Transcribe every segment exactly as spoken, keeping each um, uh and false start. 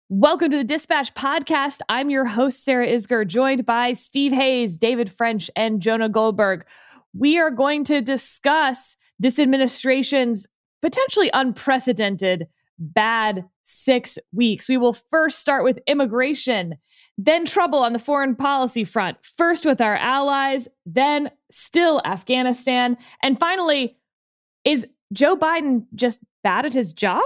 Welcome to the Dispatch Podcast. I'm your host, Sarah Isgur, joined by Steve Hayes, David French, and Jonah Goldberg. We are going to discuss this administration's potentially unprecedented bad six weeks. We will first start with immigration, then trouble on the foreign policy front, first with our allies, then still Afghanistan, and finally, is Joe Biden just bad at his job?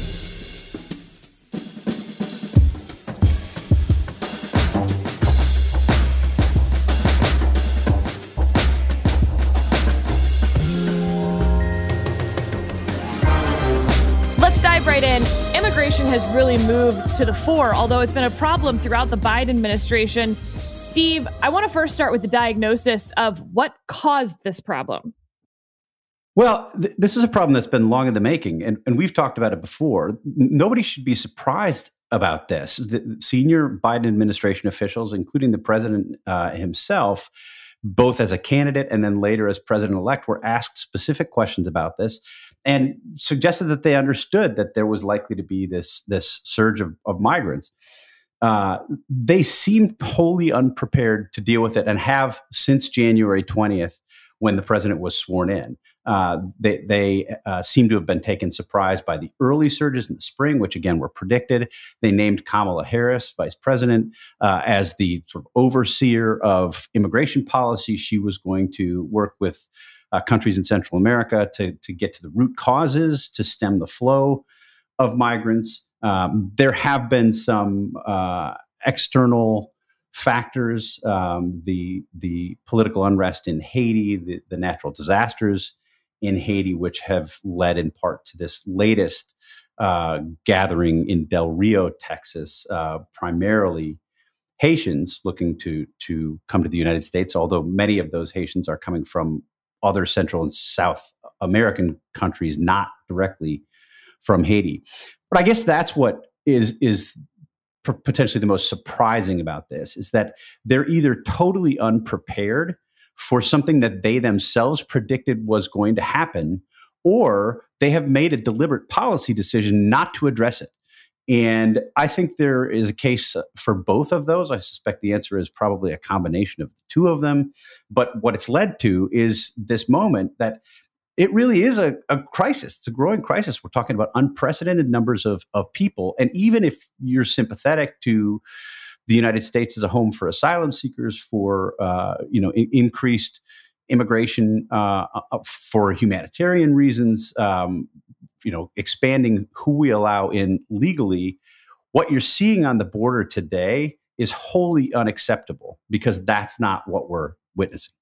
Dive right in. Immigration has really moved to the fore, although it's been a problem throughout the Biden administration. Steve, I want to first start with the diagnosis of what caused this problem. Well, th- this is a problem that's been long in the making, and, and we've talked about it before. N- Nobody should be surprised about this. The senior Biden administration officials, including the president uh, himself, both as a candidate and then later as president-elect, were asked specific questions about this and suggested that they understood that there was likely to be this, this surge of, of migrants. Uh, they seemed wholly unprepared to deal with it and have since January twentieth, when the president was sworn in. Uh, they they uh, seem to have been taken surprise by the early surges in the spring, which again were predicted. They named Kamala Harris, vice president, uh, as the sort of overseer of immigration policy. She was going to work with uh, countries in Central America to, to get to the root causes, to stem the flow of migrants. Um, there have been some uh, external factors, um, the the political unrest in Haiti, the, the natural disasters in Haiti, which have led in part to this latest uh, gathering in Del Rio, Texas, uh, primarily Haitians looking to to come to the United States, although many of those Haitians are coming from other Central and South American countries, not directly from Haiti. But I guess that's what is is potentially the most surprising about this, is that they're either totally unprepared for something that they themselves predicted was going to happen, or they have made a deliberate policy decision not to address it. And I think there is a case for both of those. I suspect the answer is probably a combination of the two of them. But what it's led to is this moment that it really is a, a crisis. It's a growing crisis. We're talking about unprecedented numbers of, of people. And even if you're sympathetic to the United States as a home for asylum seekers, for uh, you know in, increased immigration uh, for humanitarian reasons, um, you know, expanding who we allow in legally, what you're seeing on the border today is wholly unacceptable, because that's not what we're witnessing.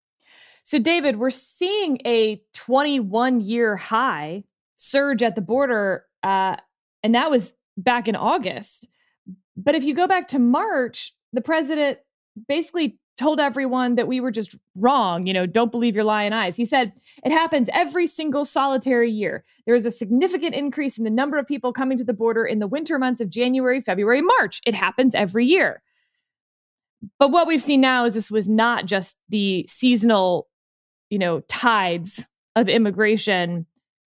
So, David, we're seeing a twenty-one year high surge at the border, uh, and that was back in August. But if you go back to March, the president basically told everyone that we were just wrong. You know, don't believe your lying eyes. He said it happens every single solitary year. There is a significant increase in the number of people coming to the border in the winter months of January, February, March. It happens every year. But what we've seen now is this was not just the seasonal, you know, tides of immigration.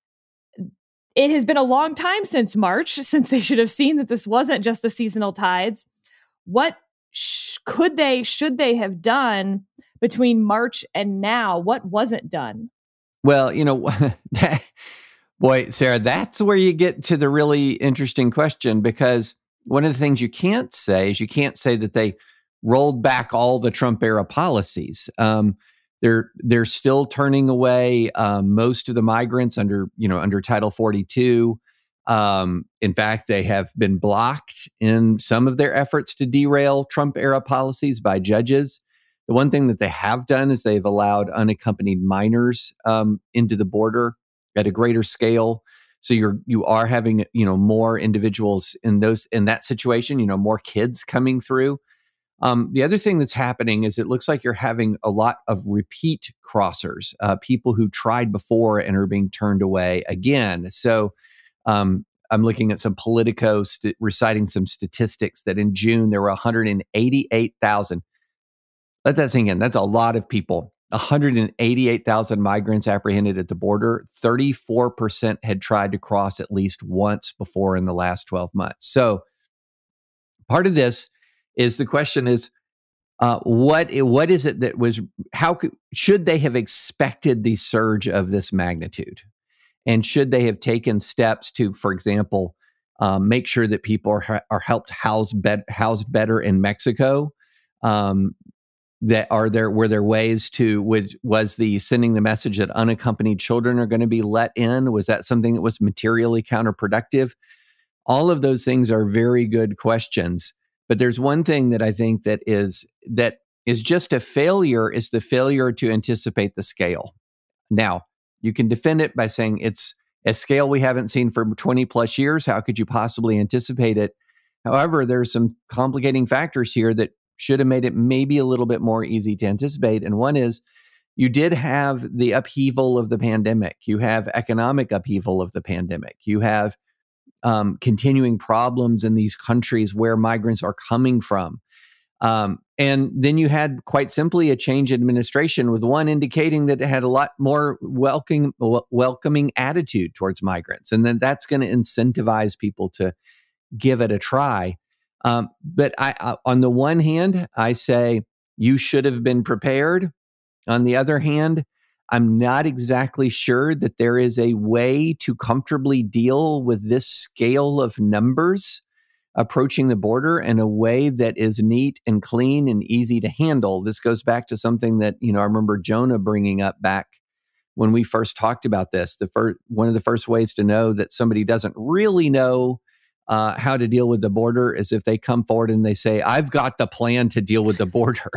It has been a long time since March, since they should have seen that this wasn't just the seasonal tides. What sh- could they, should they have done between March and now? What wasn't done? Well, you know, that, boy, Sarah, that's where you get to the really interesting question, because one of the things you can't say is you can't say that they rolled back all the Trump era policies. Um, They're they're still turning away um, most of the migrants under you know under Title forty-two. Um, in fact, they have been blocked in some of their efforts to derail Trump era policies by judges. The one thing that they have done is they've allowed unaccompanied minors um, into the border at a greater scale. So you're you are having you know more individuals in those in that situation. You know more kids coming through. Um, the other thing that's happening is it looks like you're having a lot of repeat crossers, uh, people who tried before and are being turned away again. So um, I'm looking at some Politico st- reciting some statistics that in June there were one hundred eighty-eight thousand. Let that sink in. That's a lot of people. one hundred eighty-eight thousand migrants apprehended at the border. thirty-four percent had tried to cross at least once before in the last twelve months. So part of this is the question is, uh, what what is it that was, how could, should they have expected the surge of this magnitude? And should they have taken steps to, for example, um, make sure that people are, are helped house bed, housed better in Mexico? Um, that are there, were there ways to, was, was the sending the message that unaccompanied children are going to be let in? Was that something that was materially counterproductive? All of those things are very good questions. But there's one thing that I think that is, that is just a failure, is the failure to anticipate the scale. Now, you can defend it by saying it's a scale we haven't seen for twenty plus years. How could you possibly anticipate it? However, there's some complicating factors here that should have made it maybe a little bit more easy to anticipate. And one is, you did have the upheaval of the pandemic. You have economic upheaval of the pandemic. You have um, continuing problems in these countries where migrants are coming from. Um, and then you had, quite simply, a change in administration, with one indicating that it had a lot more welcoming, welcoming attitude towards migrants. And then that's going to incentivize people to give it a try. Um, but I, I, on the one hand, I say you should have been prepared. On the other hand, I'm not exactly sure that there is a way to comfortably deal with this scale of numbers approaching the border in a way that is neat and clean and easy to handle. This goes back to something that, you know, I remember Jonah bringing up back when we first talked about this. The first, one of the first ways to know that somebody doesn't really know uh, how to deal with the border is if they come forward and they say, "I've got the plan to deal with the border."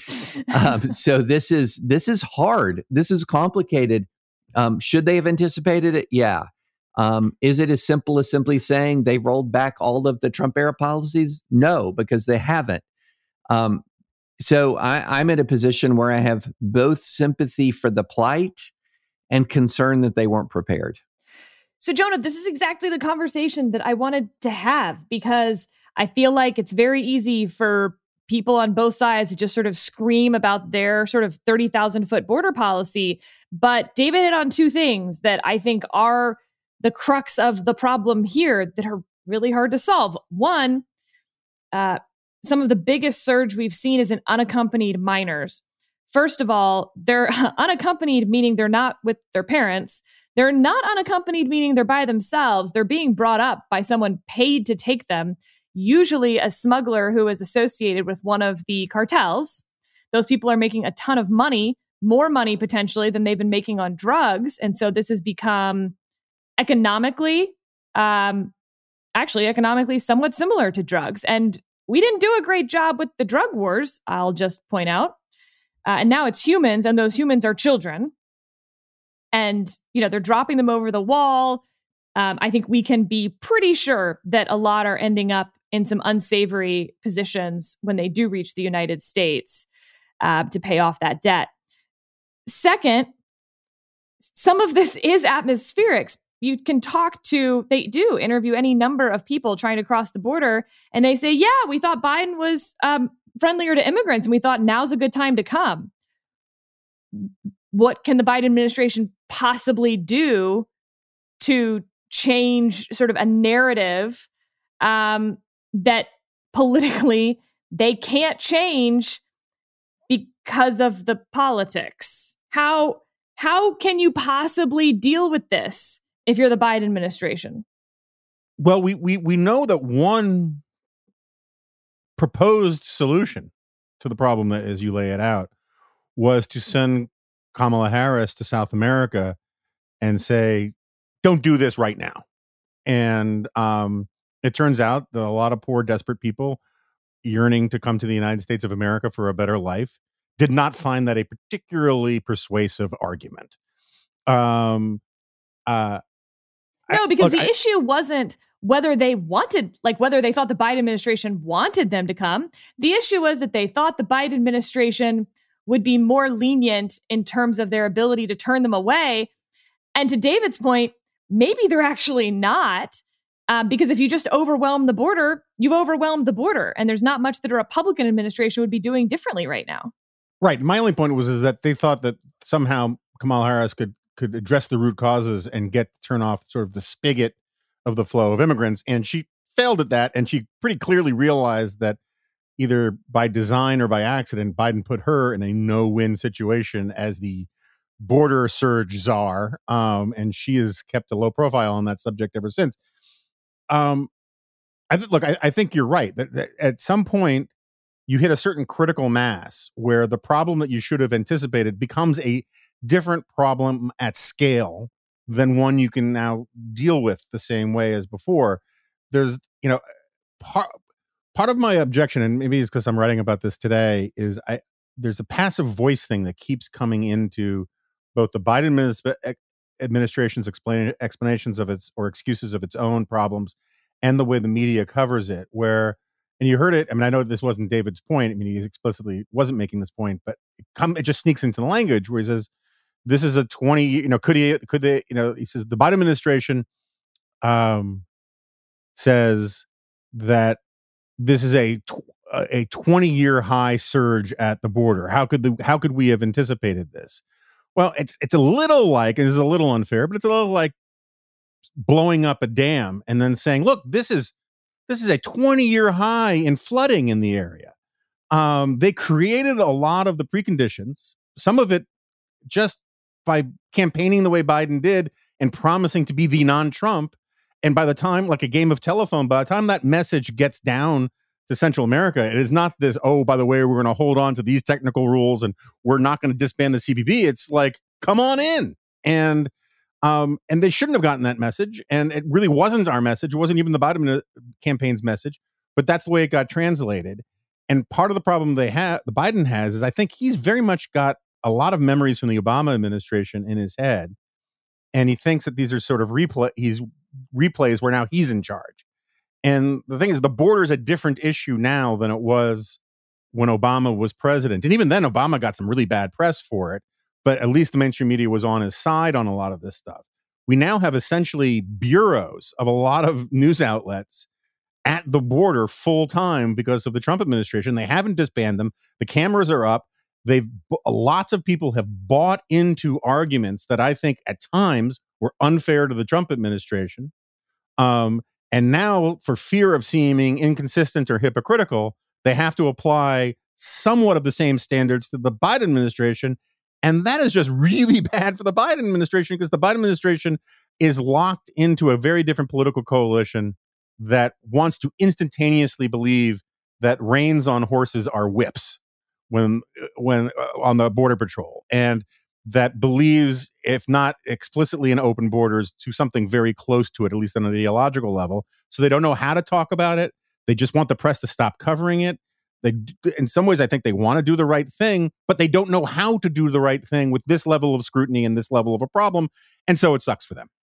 um, so this is this is hard. This is complicated. Um, should they have anticipated it? Yeah. Um, is it as simple as simply saying they've rolled back all of the Trump era policies? No, because they haven't. Um, so I, I'm at a position where I have both sympathy for the plight and concern that they weren't prepared. So, Jonah, this is exactly the conversation that I wanted to have, because I feel like it's very easy for people on both sides to just sort of scream about their sort of thirty thousand foot border policy. But David hit on two things that I think are the crux of the problem here that are really hard to solve. One, uh, some of the biggest surge we've seen is in unaccompanied minors. First of all, they're unaccompanied, meaning they're not with their parents. They're not unaccompanied, meaning they're by themselves. They're being brought up by someone paid to take them, usually a smuggler who is associated with one of the cartels. Those people are making a ton of money, more money potentially than they've been making on drugs. And so this has become economically, um, actually economically somewhat similar to drugs. And we didn't do a great job with the drug wars, I'll just point out. Uh, and now it's humans, and those humans are children. And, you know, they're dropping them over the wall. Um, I think we can be pretty sure that a lot are ending up in some unsavory positions when they do reach the United States uh, to pay off that debt. Second, some of this is atmospheric. You can talk to, they do interview any number of people trying to cross the border, and they say, yeah, we thought Biden was um, friendlier to immigrants, and we thought now's a good time to come. What can the Biden administration possibly do to change sort of a narrative um, that politically they can't change because of the politics? How how can you possibly deal with this if you're the Biden administration? Well, we we we know that one proposed solution to the problem, that, as you lay it out, was to send Kamala Harris to South America and say, don't do this right now. And um, it turns out that a lot of poor, desperate people yearning to come to the United States of America for a better life did not find that a particularly persuasive argument. Um, uh, no, because I, look, the I, issue wasn't whether they wanted, like whether they thought the Biden administration wanted them to come. The issue was that they thought the Biden administration would be more lenient in terms of their ability to turn them away. And to David's point, maybe they're actually not, um, because if you just overwhelm the border, you've overwhelmed the border, and there's not much that a Republican administration would be doing differently right now. Right. My only point was is that they thought that somehow Kamala Harris could could address the root causes and get turn off sort of the spigot of the flow of immigrants, and she failed at that, and she pretty clearly realized that either by design or by accident, Biden put her in a no-win situation as the border surge czar, um, and she has kept a low profile on that subject ever since. Um, I th- look, I, I think you're right that, that at some point you hit a certain critical mass where the problem that you should have anticipated becomes a different problem at scale than one you can now deal with the same way as before. There's, you know, part part of my objection, and maybe it's because I'm writing about this today, is I there's a passive voice thing that keeps coming into both the Biden administ- administration's explain, explanations of its or excuses of its own problems and the way the media covers it, where, and you heard it, I mean, I know this wasn't David's point. I mean, he explicitly wasn't making this point, but it, come, it just sneaks into the language where he says, this is a twenty, you know, could he, could they, you know, he says the Biden administration um, says that this is a a twenty year high surge at the border. How could the, how could we have anticipated this? Well, it's it's a little like, and it's a little unfair, but it's a little like blowing up a dam and then saying, look, this is this is a twenty year high in flooding in the area. Um, they created a lot of the preconditions, some of it just by campaigning the way Biden did and promising to be the non-Trump. And by the time, like a game of telephone, by the time that message gets down to Central America, it is not this, oh, by the way, we're going to hold on to these technical rules and we're not going to disband the C B P. It's like, come on in. And um, and they shouldn't have gotten that message. And it really wasn't our message. It wasn't even the Biden campaign's message, but that's the way it got translated. And part of the problem they have, the Biden has, is I think he's very much got a lot of memories from the Obama administration in his head. And he thinks that these are sort of replay, he's replays where now he's in charge. And the thing is, the border is a different issue now than it was when Obama was president. And even then, Obama got some really bad press for it, but at least the mainstream media was on his side on a lot of this stuff. We now have essentially bureaus of a lot of news outlets at the border full time because of the Trump administration. They haven't disbanded them. The cameras are up. They've lots of people have bought into arguments that I think at times were unfair to the Trump administration. Um, and now, for fear of seeming inconsistent or hypocritical, they have to apply somewhat of the same standards to the Biden administration. And that is just really bad for the Biden administration because the Biden administration is locked into a very different political coalition that wants to instantaneously believe that reins on horses are whips when when uh, on the border patrol, and that believes, if not explicitly in open borders, to something very close to it, at least on an ideological level. So they don't know how to talk about it. They just want the press to stop covering it. They, in some ways, I think they want to do the right thing, but they don't know how to do the right thing with this level of scrutiny and this level of a problem. And so it sucks for them.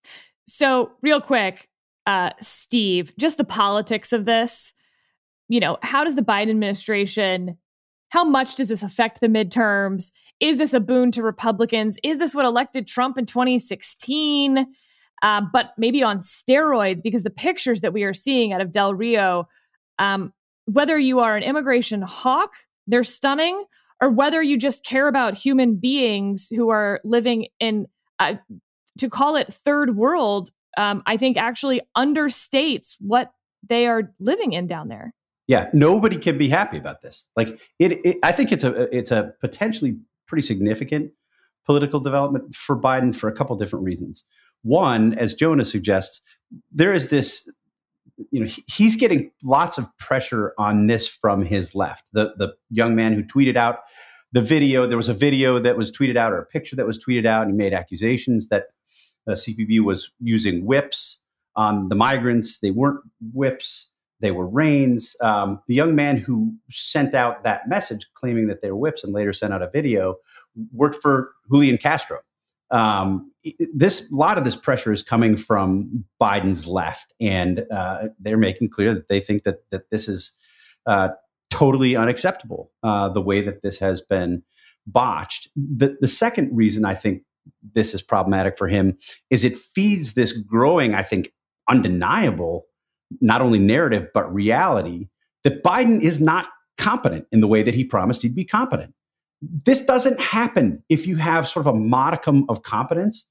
So real quick, uh, Steve, just the politics of this, you know, how does the Biden administration, how much does this affect the midterms? Is this a boon to Republicans? Is this what elected Trump in twenty sixteen? Uh, but maybe on steroids, because the pictures that we are seeing out of Del Rio, um, whether you are an immigration hawk, they're stunning, or whether you just care about human beings who are living in, uh, to call it third world, um, I think actually understates what they are living in down there. Yeah, nobody can be happy about this. Like it, it, I think it's a it's a potentially pretty significant political development for Biden for a couple different reasons. One, as Jonah suggests, there is this, you know, he, he's getting lots of pressure on this from his left. The the young man who tweeted out the video, there was a video that was tweeted out or a picture that was tweeted out, and he made accusations that uh, C P B was using whips on the migrants. They weren't whips. They were reins. Um, the young man who sent out that message claiming that they were whips and later sent out a video worked for Julian Castro. Um, this a lot of this pressure is coming from Biden's left, and uh, they're making clear that they think that that this is uh, totally unacceptable, uh, the way that this has been botched. The, the second reason I think this is problematic for him is it feeds this growing, I think, undeniable not only narrative, but reality that Biden is not competent in the way that he promised he'd be competent. This doesn't happen if you have sort of a modicum of competence.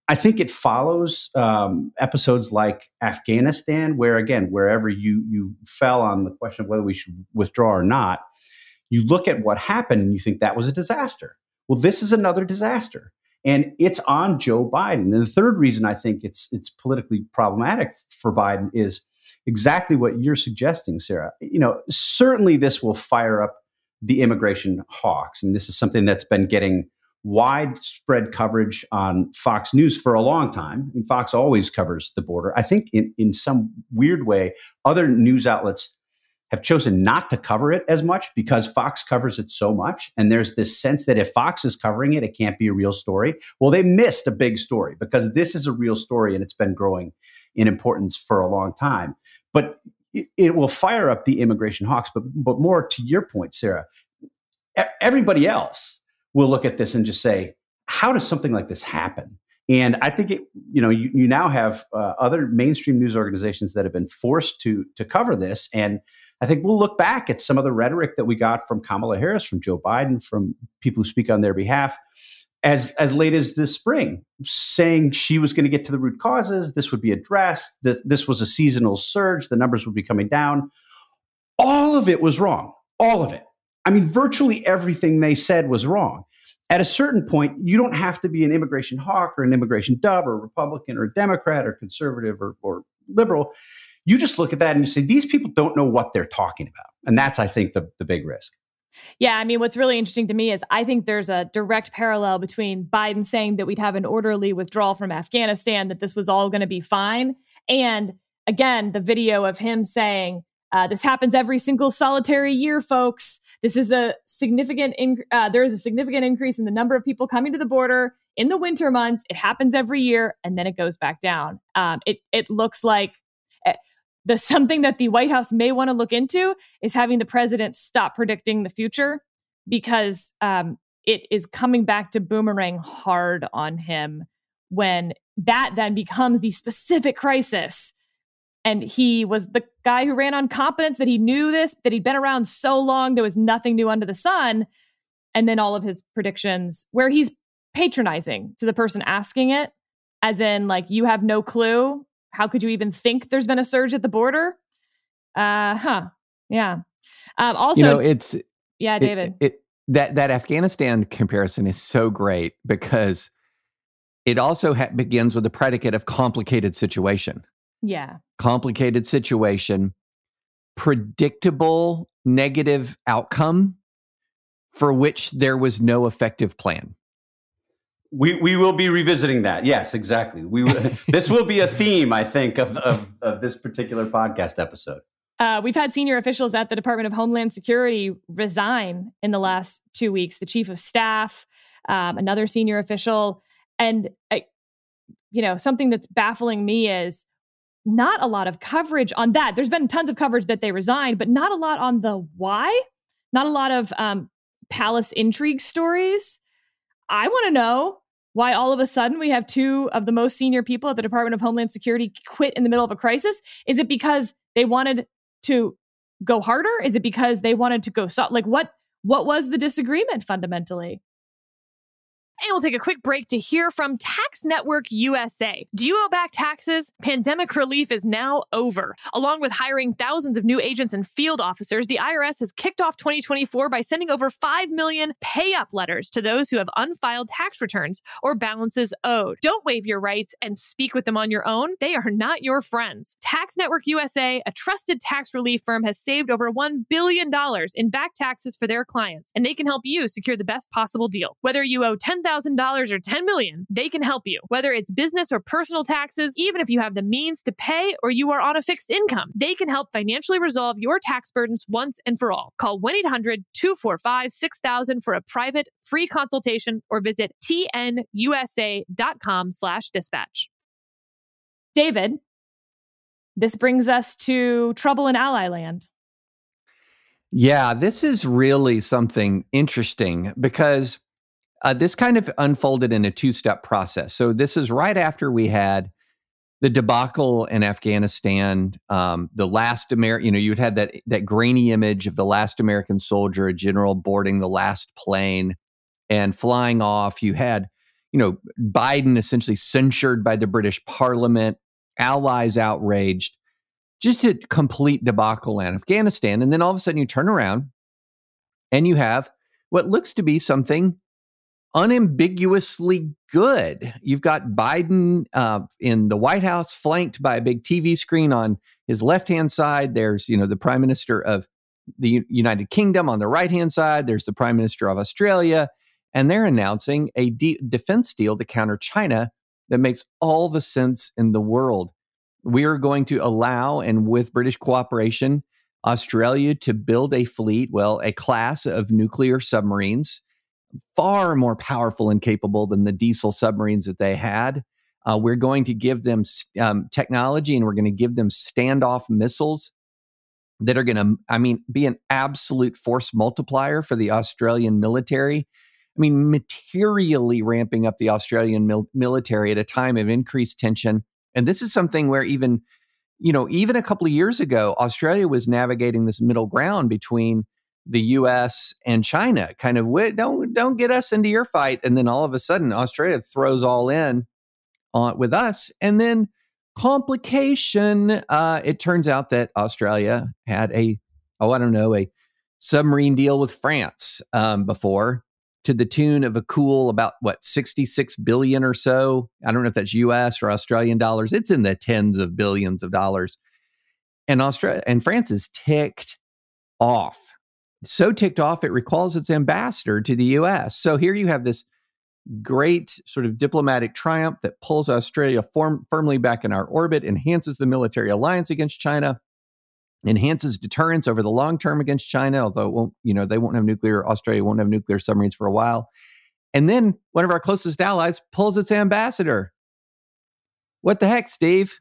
I think it follows um, episodes like Afghanistan, where again, wherever you you fell on the question of whether we should withdraw or not, you look at what happened and you think that was a disaster. Well, this is another disaster, and it's on Joe Biden. And the third reason I think it's it's politically problematic for Biden is exactly what you're suggesting, Sarah. You know, certainly this will fire up the immigration hawks, and this is something that's been getting widespread coverage on Fox News for a long time. I mean, Fox always covers the border. I think in, in some weird way, other news outlets have chosen not to cover it as much because Fox covers it so much. And there's this sense that if Fox is covering it, it can't be a real story. Well, they missed a big story because this is a real story and it's been growing in importance for a long time. But it, it will fire up the immigration hawks. But, but more to your point, Sarah, everybody else will look at this and just say, how does something like this happen? And I think, it, you know, you, you now have uh, other mainstream news organizations that have been forced to to cover this. And I think we'll look back at some of the rhetoric that we got from Kamala Harris, from Joe Biden, from people who speak on their behalf as, as late as this spring, saying she was going to get to the root causes. This would be addressed. This, this was a seasonal surge. The numbers would be coming down. All of it was wrong. All of it. I mean, virtually everything they said was wrong. At a certain point, you don't have to be an immigration hawk or an immigration dub or a Republican or a Democrat or conservative or, or liberal. You just look at that and you say, these people don't know what they're talking about. And that's, I think, the, the big risk. Yeah, I mean, what's really interesting to me is I think there's a direct parallel between Biden saying that we'd have an orderly withdrawal from Afghanistan, that this was all going to be fine. And again, the video of him saying, Uh, this happens every single solitary year, folks. This is a significant, in, uh, there is a significant increase in the number of people coming to the border in the winter months. It happens every year, and then it goes back down. Um, it it looks like uh, the something that the White House may want to look into is having the president stop predicting the future, because um, it is coming back to boomerang hard on him when that then becomes the specific crisis. And he was the guy who ran on competence, that he knew this, that he'd been around so long, there was nothing new under the sun. And then all of his predictions where he's patronizing to the person asking it, as in, like, you have no clue. How could you even think there's been a surge at the border? Uh, huh. Yeah. Um, also, you know, it's, yeah, David. It, it, that, that Afghanistan comparison is so great because it also ha- begins with the predicate of complicated situation. Yeah. Complicated situation, predictable negative outcome for which there was no effective plan. We we will be revisiting that. Yes, exactly. We this will be a theme, I think, of, of, of this particular podcast episode. Uh, we've had senior officials at the Department of Homeland Security resign in the last two weeks. The chief of staff, um, another senior official, and I, you know, something that's baffling me is not a lot of coverage on that. There's been tons of coverage that they resigned, but not a lot on the why. Not a lot of um, palace intrigue stories. I want to know why all of a sudden we have two of the most senior people at the Department of Homeland Security quit in the middle of a crisis. Is it because they wanted to go harder? Is it because they wanted to go soft? Like, what, what was the disagreement fundamentally? And we'll take a quick break to hear from Tax Network U S A. Do you owe back taxes? Pandemic relief is now over. Along with hiring thousands of new agents and field officers, the I R S has kicked off twenty twenty-four by sending over five million pay-up letters to those who have unfiled tax returns or balances owed. Don't waive your rights and speak with them on your own. They are not your friends. Tax Network U S A, a trusted tax relief firm, has saved over one billion dollars in back taxes for their clients, and they can help you secure the best possible deal. Whether you owe ten thousand dollars or ten million dollars, they can help you. Whether it's business or personal taxes, even if you have the means to pay or you are on a fixed income, they can help financially resolve your tax burdens once and for all. Call one eight hundred two four five six thousand for a private free consultation or visit tnusa.com slash dispatch. David, this brings us to trouble in ally land. Yeah, this is really something interesting because Uh, this kind of unfolded in a two-step process. So this is right after we had the debacle in Afghanistan, um, the last American, you know, you'd had that that grainy image of the last American soldier, a general boarding the last plane and flying off. You had, you know, Biden essentially censured by the British Parliament, allies outraged, just a complete debacle in Afghanistan. And then all of a sudden you turn around and you have what looks to be something unambiguously good. You've got Biden uh, in the White House, flanked by a big T V screen on his left-hand side. There's, you know, the Prime Minister of the U- United Kingdom on the right-hand side. There's the Prime Minister of Australia. And they're announcing a de- defense deal to counter China that makes all the sense in the world. We are going to allow, and with British cooperation, Australia to build a fleet, well, a class of nuclear submarines, far more powerful and capable than the diesel submarines that they had. Uh, we're going to give them um, technology, and we're going to give them standoff missiles that are going to, I mean, be an absolute force multiplier for the Australian military. I mean, materially ramping up the Australian mil- military at a time of increased tension. And this is something where even, you know, even a couple of years ago, Australia was navigating this middle ground between the U S and China, kind of, don't don't get us into your fight. And then all of a sudden, Australia throws all in on, with us. And then complication, uh, it turns out that Australia had a, oh, I don't know, a submarine deal with France um, before, to the tune of a cool about, what, sixty-six billion or so. I don't know if that's U S or Australian dollars. It's in the tens of billions of dollars. And Australia and France is ticked off. So ticked off, it recalls its ambassador to the U S. So here you have this great sort of diplomatic triumph that pulls Australia form, firmly back in our orbit, enhances the military alliance against China, enhances deterrence over the long term against China, although it won't, you know, they won't have nuclear, Australia won't have nuclear submarines for a while. And then one of our closest allies pulls its ambassador. What the heck, Steve?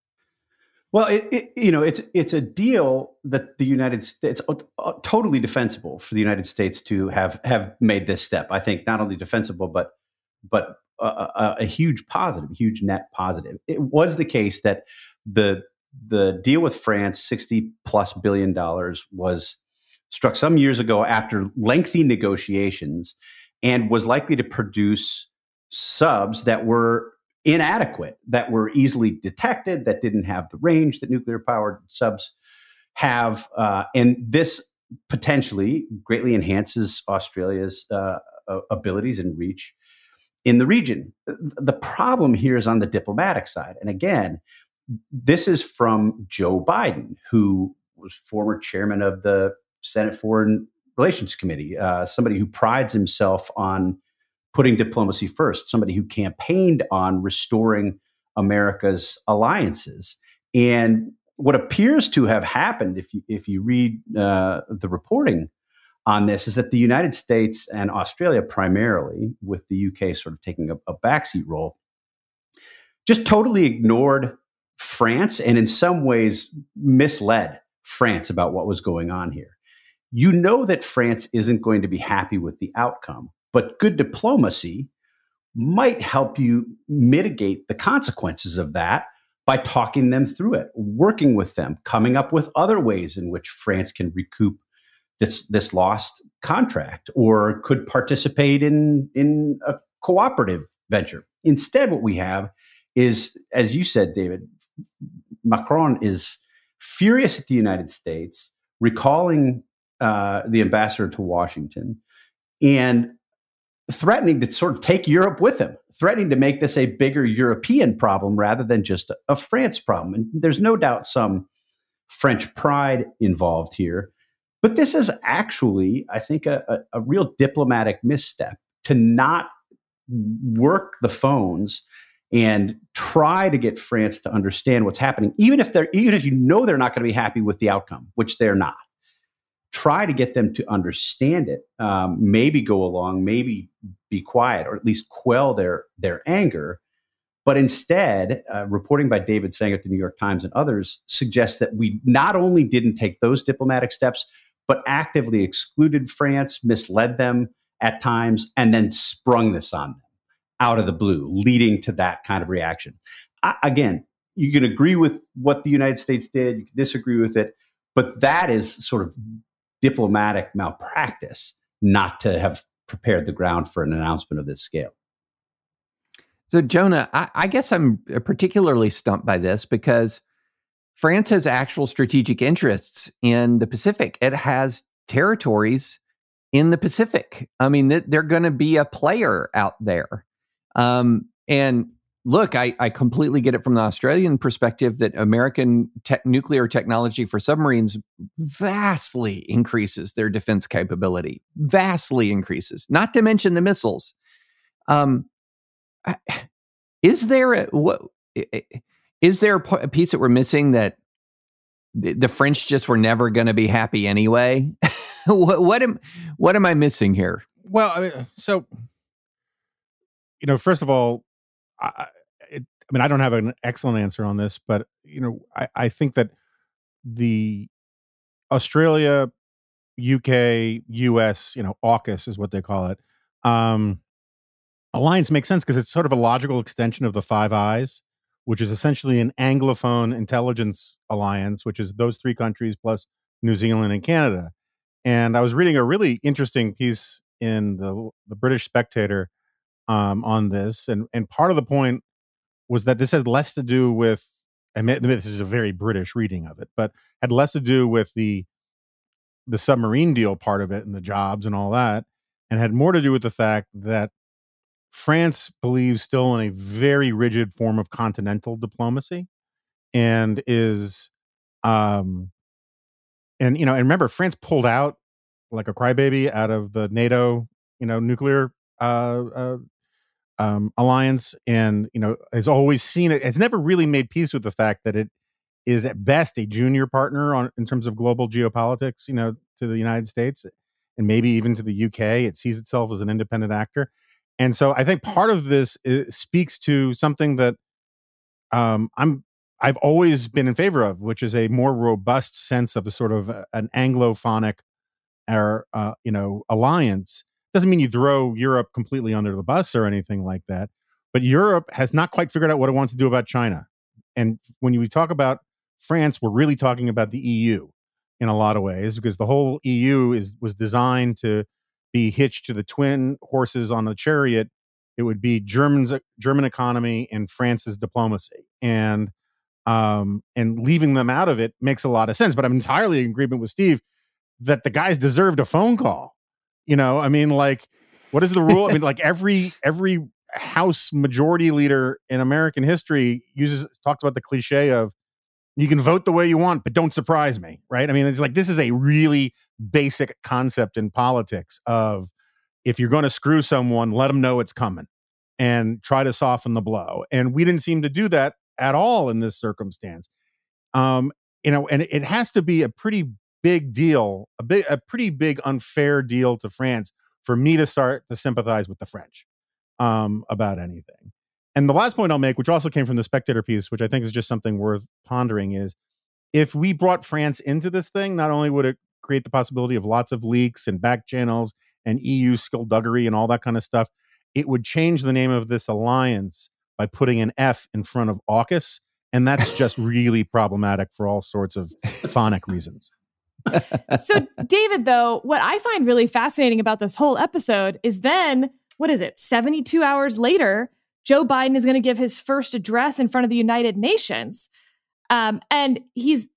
Well, it, it, you know, it's it's a deal that the United States, uh, uh, totally defensible for the United States to have have made this step. I think not only defensible, but but uh, a, a huge positive, huge net positive. It was the case that the the deal with France, sixty plus billion dollars, was struck some years ago after lengthy negotiations, and was likely to produce subs that were inadequate, that were easily detected, that didn't have the range that nuclear-powered subs have. Uh, and this potentially greatly enhances Australia's uh, abilities and reach in the region. The problem here is on the diplomatic side. And again, this is from Joe Biden, who was former chairman of the Senate Foreign Relations Committee, uh, somebody who prides himself on putting diplomacy first, somebody who campaigned on restoring America's alliances. And what appears to have happened, if you, if you read uh, the reporting on this, is that the United States and Australia primarily, with the U K sort of taking a, a backseat role, just totally ignored France and in some ways misled France about what was going on here. You know that France isn't going to be happy with the outcome, but good diplomacy might help you mitigate the consequences of that by talking them through it, working with them, coming up with other ways in which France can recoup this, this lost contract or could participate in, in a cooperative venture. Instead, what we have is, as you said, David, Macron is furious at the United States, recalling uh, the ambassador to Washington, and threatening to sort of take Europe with him, threatening to make this a bigger European problem rather than just a, a France problem. And there's no doubt some French pride involved here. But this is actually, I think, a, a, a real diplomatic misstep to not work the phones and try to get France to understand what's happening, even if they're, even if you know they're not going to be happy with the outcome, which they're not. Try to get them to understand it, um, maybe go along, maybe be quiet, or at least quell their their anger. But instead, uh, reporting by David Sanger at the New York Times and others suggests that we not only didn't take those diplomatic steps, but actively excluded France, misled them at times, and then sprung this on them out of the blue, leading to that kind of reaction. I, again, you can agree with what the United States did, you can disagree with it, but that is sort of diplomatic malpractice not to have prepared the ground for an announcement of this scale. So, Jonah, I, I guess I'm particularly stumped by this because France has actual strategic interests in the Pacific. It has territories in the Pacific. I mean, they're going to be a player out there. Um, and look, I, I completely get it from the Australian perspective that American te- nuclear technology for submarines vastly increases their defense capability, vastly increases, not to mention the missiles. Um, is there a, what, is there a piece that we're missing that the, the French just were never going to be happy anyway? what, what am what am I missing here? Well, I mean, so you know, first of all, I, it, I mean, I don't have an excellent answer on this, but you know, I, I think that the Australia, U K, U S, you know, AUKUS is what they call it. Um, alliance makes sense because it's sort of a logical extension of the Five Eyes, which is essentially an Anglophone intelligence alliance, which is those three countries plus New Zealand and Canada. And I was reading a really interesting piece in the the British Spectator um, on this, and and part of the point was that this had less to do with, I mean, this is a very British reading of it, but had less to do with the the submarine deal part of it and the jobs and all that, and had more to do with the fact that France believes still in a very rigid form of continental diplomacy, and is, um, and you know, and remember, France pulled out like a crybaby out of the NATO, you know, nuclear uh, uh, um, alliance, and you know, has always seen it. It's never really made peace with the fact that it is at best a junior partner on in terms of global geopolitics, you know, to the United States and maybe even to the U K. It sees itself as an independent actor. And so I think part of this is, speaks to something that um, I'm I've always been in favor of, which is a more robust sense of a sort of a, an Anglophonic or uh, you know, alliance. Doesn't mean you throw Europe completely under the bus or anything like that, but Europe has not quite figured out what it wants to do about China. And when we talk about France, we're really talking about the E U in a lot of ways, because the whole E U is was designed to be hitched to the twin horses on the chariot. It would be German's German economy and France's diplomacy, and um, and leaving them out of it makes a lot of sense. But I'm entirely in agreement with Steve that the guys deserved a phone call. You know, I mean, like, what is the rule? I mean, like every every House majority leader in American history uses talks about the cliche of you can vote the way you want, but don't surprise me, right? I mean, it's like this is a really basic concept in politics of if you're going to screw someone, let them know it's coming and try to soften the blow. And we didn't seem to do that at all in this circumstance. Um, you know, and it has to be a pretty big deal, a big, a pretty big unfair deal to France for me to start to sympathize with the French um, about anything. And the last point I'll make, which also came from the Spectator piece, which I think is just something worth pondering, is if we brought France into this thing, not only would it create the possibility of lots of leaks and back channels and E U skullduggery and all that kind of stuff, it would change the name of this alliance by putting an F in front of AUKUS. And that's just really problematic for all sorts of phonic reasons. So, David, though, what I find really fascinating about this whole episode is then, what is it, seventy-two hours later, Joe Biden is going to give his first address in front of the United Nations. Um, and he's,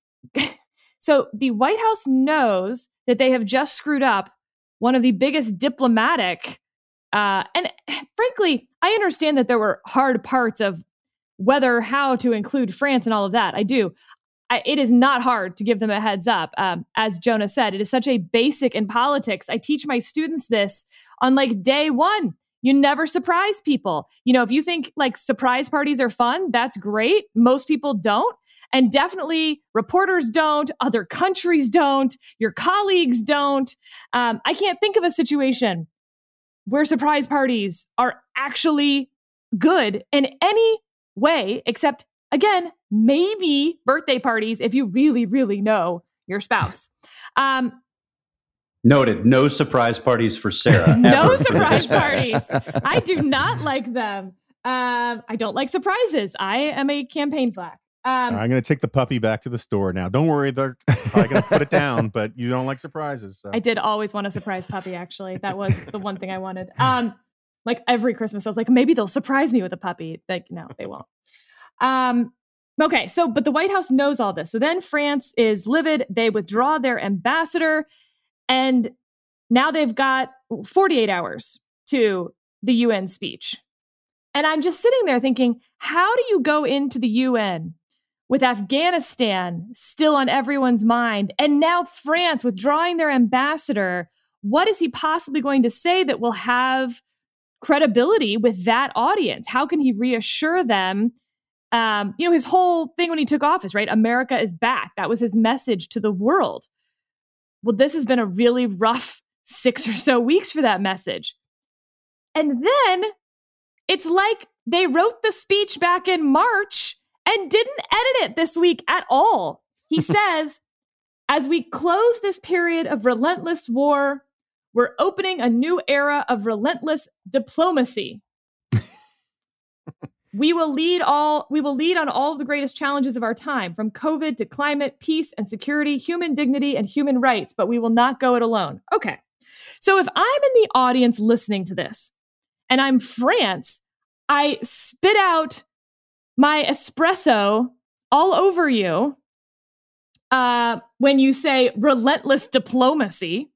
so the White House knows that they have just screwed up one of the biggest diplomatic, uh, and frankly, I understand that there were hard parts of whether, how to include France and all of that. I do. I, it is not hard to give them a heads up. Um, as Jonah said, it is such a basic in politics. I teach my students this on like day one. You never surprise people. You know, if you think like surprise parties are fun, that's great. Most people don't. And definitely reporters don't. Other countries don't. Your colleagues don't. Um, I can't think of a situation where surprise parties are actually good in any way, except, again, maybe birthday parties if you really, really know your spouse. Um, Noted. No surprise parties for Sarah. No surprise parties. I do not like them. Um, I don't like surprises. I am a campaign flag. Um, I'm going to take the puppy back to the store now. Don't worry, they're probably going to put it down, but you don't like surprises. So. I did always want a surprise puppy, actually. That was the one thing I wanted. Um, Like every Christmas, I was like, maybe they'll surprise me with a puppy. Like, no, they won't. Um, okay, so, but the White House knows all this. So then France is livid. They withdraw their ambassador, and now they've got forty-eight hours to the U N speech. And I'm just sitting there thinking, how do you go into the U N with Afghanistan still on everyone's mind, and now France withdrawing their ambassador? What is he possibly going to say that will have credibility with that audience? How can he reassure them? Um, you know, his whole thing when he took office, right? America is back. That was his message to the world. Well, this has been a really rough six or so weeks for that message. And then it's like they wrote the speech back in March and didn't edit it this week at all. He says, as we close this period of relentless war, we're opening a new era of relentless diplomacy. We will lead all, we will lead on all of the greatest challenges of our time, from COVID to climate, peace and security, human dignity and human rights, but we will not go it alone. Okay. So if I'm in the audience listening to this and I'm France, I spit out my espresso all over you uh, when you say relentless diplomacy.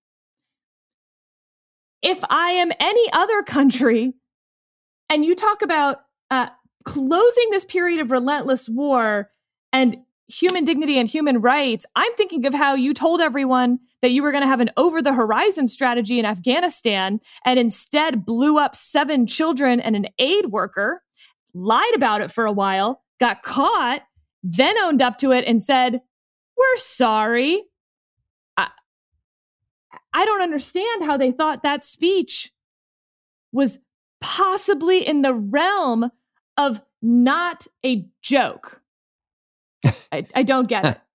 If I am any other country and you talk about uh, closing this period of relentless war and human dignity and human rights, I'm thinking of how you told everyone that you were going to have an over-the-horizon strategy in Afghanistan and instead blew up seven children and an aid worker, lied about it for a while, got caught, then owned up to it and said, we're sorry. I, I don't understand how they thought that speech was possibly in the realm of not a joke. I, I don't get it.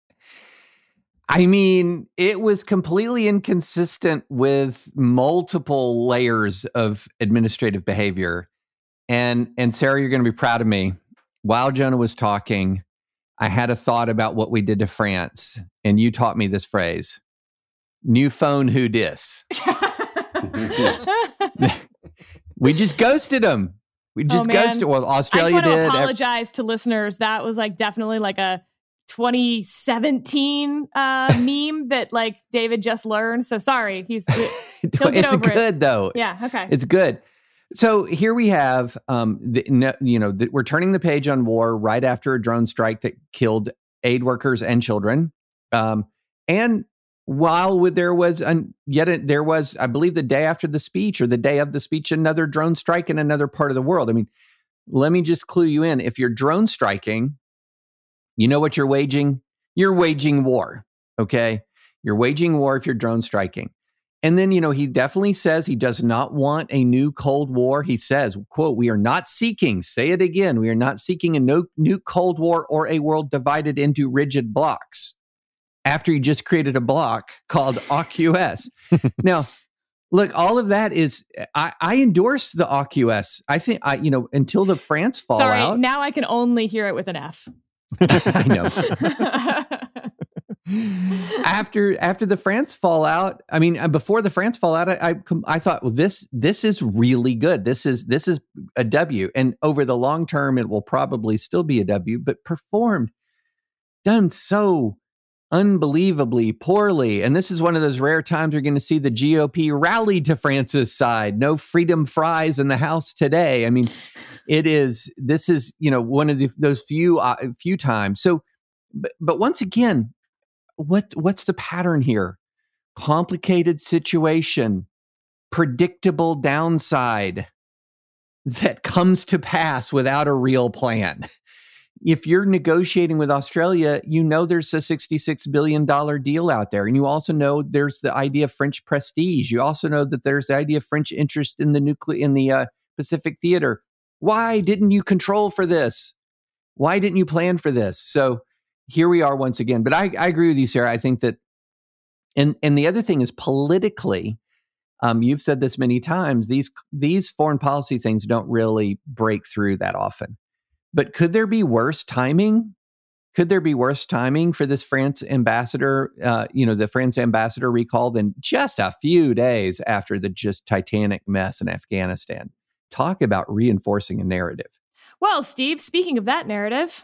I mean, it was completely inconsistent with multiple layers of administrative behavior. And, and Sarah, you're going to be proud of me. While Jonah was talking, I had a thought about what we did to France. And you taught me this phrase, new phone, who dis? We just ghosted them. We just oh, ghosted. Well, Australia I just want did. to apologize to listeners. That was like definitely like a twenty seventeen uh, meme that like David just learned. So sorry. He's he'll get it's over good it. though. Yeah. Okay. It's good. So here we have, um, the, you know, the, we're turning the page on war right after a drone strike that killed aid workers and children. Um, and while there was, an, yet a, there was, I believe the day after the speech or the day of the speech, another drone strike in another part of the world. I mean, let me just clue you in. If you're drone striking, you know what you're waging? You're waging war, okay? You're waging war if you're drone striking. And then, you know, he definitely says he does not want a new Cold War. He says, quote, we are not seeking, say it again, we are not seeking a no, new Cold War or a world divided into rigid blocks. After he just created a block called A Q U S. Now, look, all of that is, I, I endorse the A Q U S. I think, I you know, until the France fallout. Sorry, now I can only hear it with an F. I know. after after the France fallout, I mean, before the France fallout, I, I I thought, well, this this is really good. This is this is a W, and over the long term, it will probably still be a W. But performed, done so unbelievably poorly, and this is one of those rare times you're going to see the G O P rally to France's side. No freedom fries in the House today. I mean, it is. This is you know one of the, those few uh, few times. So, but, but once again. What what's the pattern here? Complicated situation, predictable downside that comes to pass without a real plan. If you're negotiating with Australia, you know there's a sixty-six billion dollars deal out there. And you also know there's the idea of French prestige. You also know that there's the idea of French interest in the nuclear in the uh, Pacific theater. Why didn't you control for this? Why didn't you plan for this? So here we are once again. But I, I agree with you, Sarah. I think that, and and the other thing is politically, um, you've said this many times, these these foreign policy things don't really break through that often. But could there be worse timing? could there be worse timing for this France ambassador, uh, you know, the France ambassador recall than just a few days after the just titanic mess in Afghanistan? Talk about reinforcing a narrative. Well, Steve, speaking of that narrative.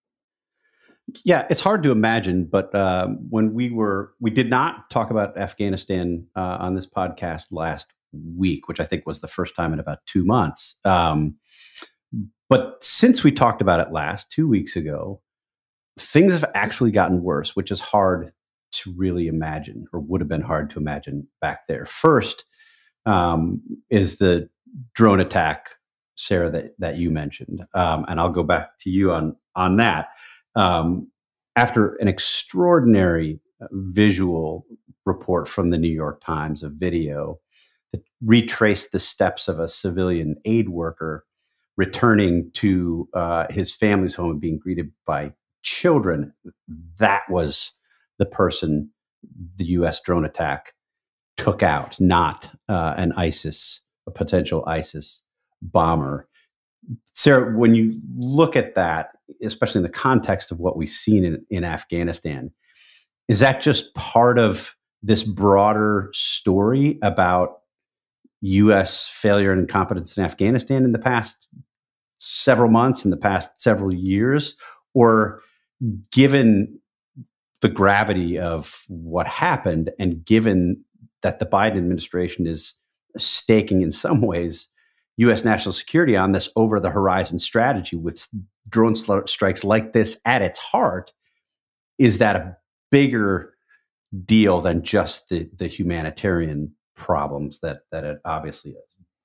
Yeah, it's hard to imagine, but uh, when we were, we did not talk about Afghanistan uh, on this podcast last week, which I think was the first time in about two months. Um, but since we talked about it last, two weeks ago, things have actually gotten worse, which is hard to really imagine, or would have been hard to imagine back there. First um, is the drone attack, Sarah, that, that you mentioned. Um, and I'll go back to you on, on that. Um, after an extraordinary visual report from the New York Times, a video that retraced the steps of a civilian aid worker returning to uh, his family's home and being greeted by children, that was the person the U S drone attack took out, not uh, an ISIS, a potential ISIS bomber. Sarah, when you look at that, especially in the context of what we've seen in, in Afghanistan, is that just part of this broader story about U S failure and incompetence in Afghanistan in the past several months, in the past several years? Or given the gravity of what happened, and given that the Biden administration is staking in some ways U S national security on this over-the-horizon strategy with drone sl- strikes like this at its heart, is that a bigger deal than just the, the humanitarian problems that, that it obviously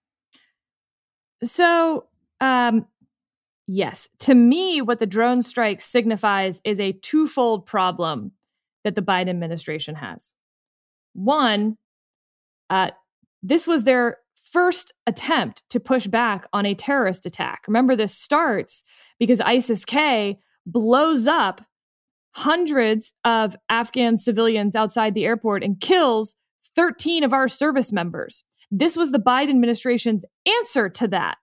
is? So, um, yes, to me, what the drone strike signifies is a twofold problem that the Biden administration has. One, uh, this was their first attempt to push back on a terrorist attack. Remember, this starts because ISIS-K blows up hundreds of Afghan civilians outside the airport and kills thirteen of our service members. This was the Biden administration's answer to that,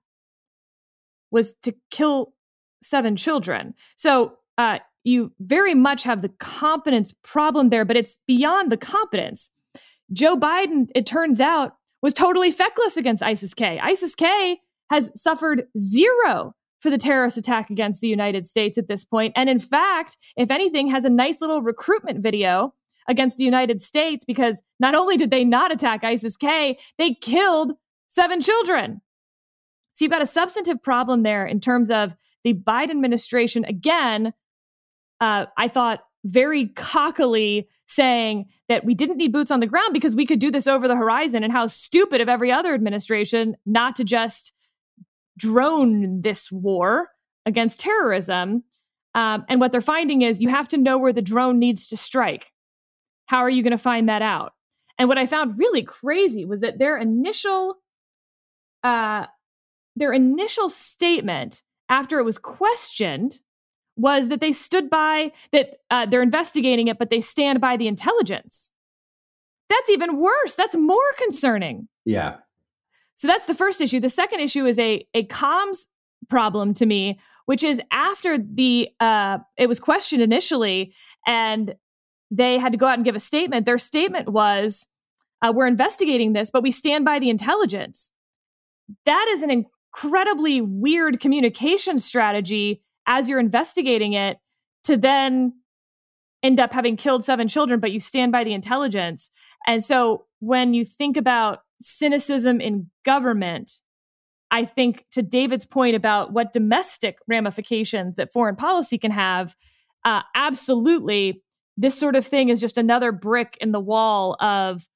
was to kill seven children. So uh, you very much have the competence problem there, but it's beyond the competence. Joe Biden, it turns out, was totally feckless against ISIS-K. ISIS-K has suffered zero for the terrorist attack against the United States at this point. And in fact, if anything, has a nice little recruitment video against the United States, because not only did they not attack ISIS-K, they killed seven children. So you've got a substantive problem there in terms of the Biden administration, again, uh, I thought very cockily saying that we didn't need boots on the ground because we could do this over the horizon, and how stupid of every other administration not to just drone this war against terrorism. Um, and what they're finding is you have to know where the drone needs to strike. How are you going to find that out? And what I found really crazy was that their initial, uh, their initial statement after it was questioned was that they stood by, that uh, they're investigating it, but they stand by the intelligence. That's even worse. That's more concerning. Yeah. So that's the first issue. The second issue is a, a comms problem to me, which is after the, uh, it was questioned initially and they had to go out and give a statement. Their statement was, uh, we're investigating this, but we stand by the intelligence. That is an incredibly weird communication strategy as you're investigating it, to then end up having killed seven children, but you stand by the intelligence. And so when you think about cynicism in government, I think to David's point about what domestic ramifications that foreign policy can have, uh, absolutely, this sort of thing is just another brick in the wall of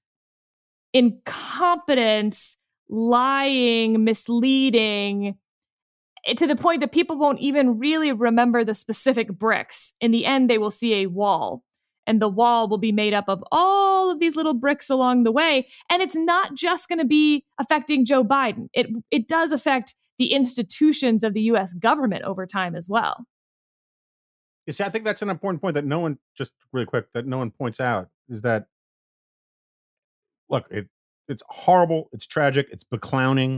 incompetence, lying, misleading, to the point that people won't even really remember the specific bricks. In the end, they will see a wall, and the wall will be made up of all of these little bricks along the way. And it's not just going to be affecting Joe Biden. It it does affect the institutions of the U S government over time as well. You see, I think that's an important point that no one, just really quick, that no one points out, is that, look, it it's horrible, it's tragic, it's beclowning.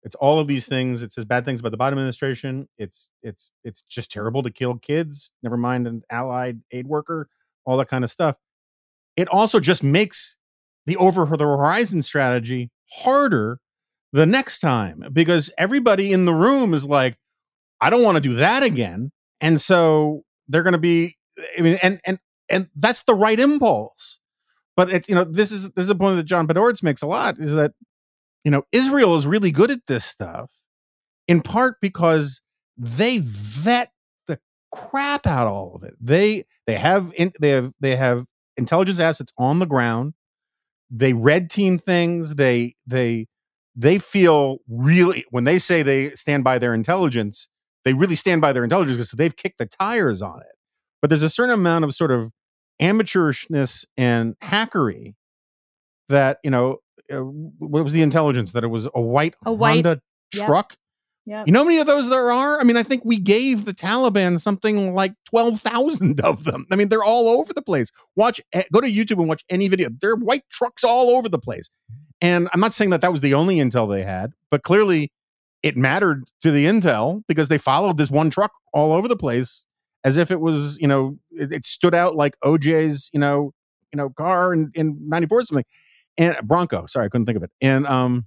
It's all of these things. It says bad things about the Biden administration. It's it's it's just terrible to kill kids. Never mind an allied aid worker. All that kind of stuff. It also just makes the over the horizon strategy harder the next time, because everybody in the room is like, I don't want to do that again. And so they're going to be, I mean, and, and, and that's the right impulse. But it's, you know, this is, this is a point that John Podhoretz makes a lot, is that, you know, Israel is really good at this stuff, in part because they vet the crap out of all of it. They, they have, in, they have, they have intelligence assets on the ground. They red team things. They, they, they feel really, when they say they stand by their intelligence, they really stand by their intelligence because they've kicked the tires on it. But there's a certain amount of sort of amateurishness and hackery that, you know, uh, what was the intelligence? That it was a white A white- Honda Yep. truck? Yeah. You know how many of those there are? I mean, I think we gave the Taliban something like twelve thousand of them. I mean, they're all over the place. Watch, go to YouTube and watch any video. There are white trucks all over the place. And I'm not saying that that was the only intel they had, but clearly it mattered to the intel because they followed this one truck all over the place as if it was, you know, it, it stood out like O J's, you know, you know, car in, in ninety-four or something. And Bronco, sorry, I couldn't think of it. And, um,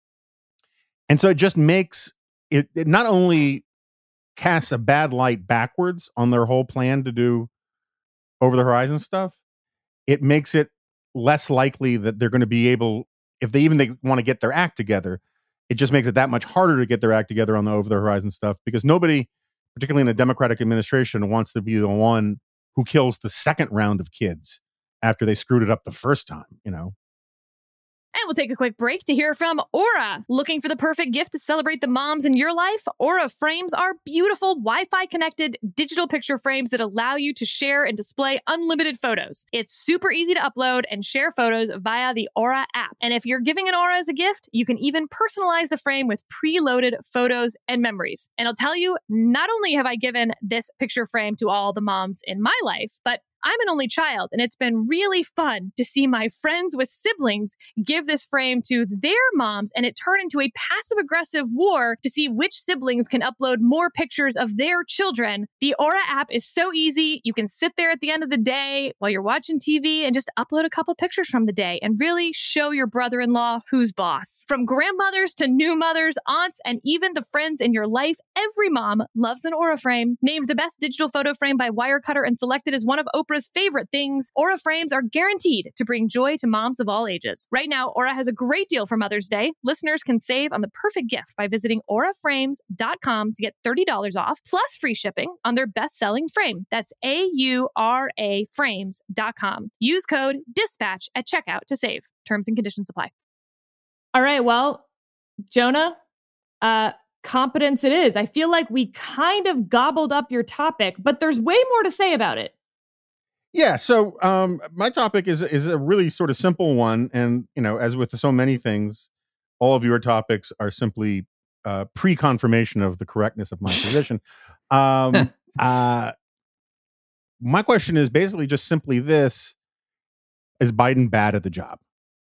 and so it just makes it, it not only casts a bad light backwards on their whole plan to do over the horizon stuff, it makes it less likely that they're going to be able, if they even they want to get their act together, it just makes it that much harder to get their act together on the over the horizon stuff, because nobody, particularly in a Democratic administration, wants to be the one who kills the second round of kids after they screwed it up the first time, you know? And we'll take a quick break to hear from Aura. Looking for the perfect gift to celebrate the moms in your life? Aura frames are beautiful Wi-Fi connected digital picture frames that allow you to share and display unlimited photos. It's super easy to upload and share photos via the Aura app. And if you're giving an Aura as a gift, you can even personalize the frame with preloaded photos and memories. And I'll tell you, not only have I given this picture frame to all the moms in my life, but I'm an only child, and it's been really fun to see my friends with siblings give this frame to their moms, and it turned into a passive-aggressive war to see which siblings can upload more pictures of their children. The Aura app is so easy. You can sit there at the end of the day while you're watching T V and just upload a couple pictures from the day and really show your brother-in-law who's boss. From grandmothers to new mothers, aunts, and even the friends in your life, every mom loves an Aura frame. Named the best digital photo frame by Wirecutter and selected as one of Oprah's favorite things, Aura frames are guaranteed to bring joy to moms of all ages. Right now, Aura has a great deal for Mother's Day. Listeners can save on the perfect gift by visiting aura frames dot com to get thirty dollars off, plus free shipping on their best-selling frame. That's A U R A frames dot com. Use code DISPATCH at checkout to save. Terms and conditions apply. All right. Well, Jonah, uh, competence it is. I feel like we kind of gobbled up your topic, but there's way more to say about it. Yeah, so um, my topic is is a really sort of simple one, and you know, as with so many things, all of your topics are simply uh, pre-confirmation of the correctness of my position. Um, uh, my question is basically just simply this: is Biden bad at the job?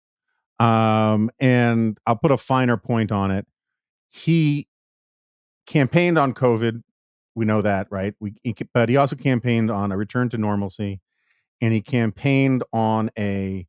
Um, and I'll put a finer point on it. He campaigned on COVID. We know that, right? We, he, but he also campaigned on a return to normalcy. And he campaigned on a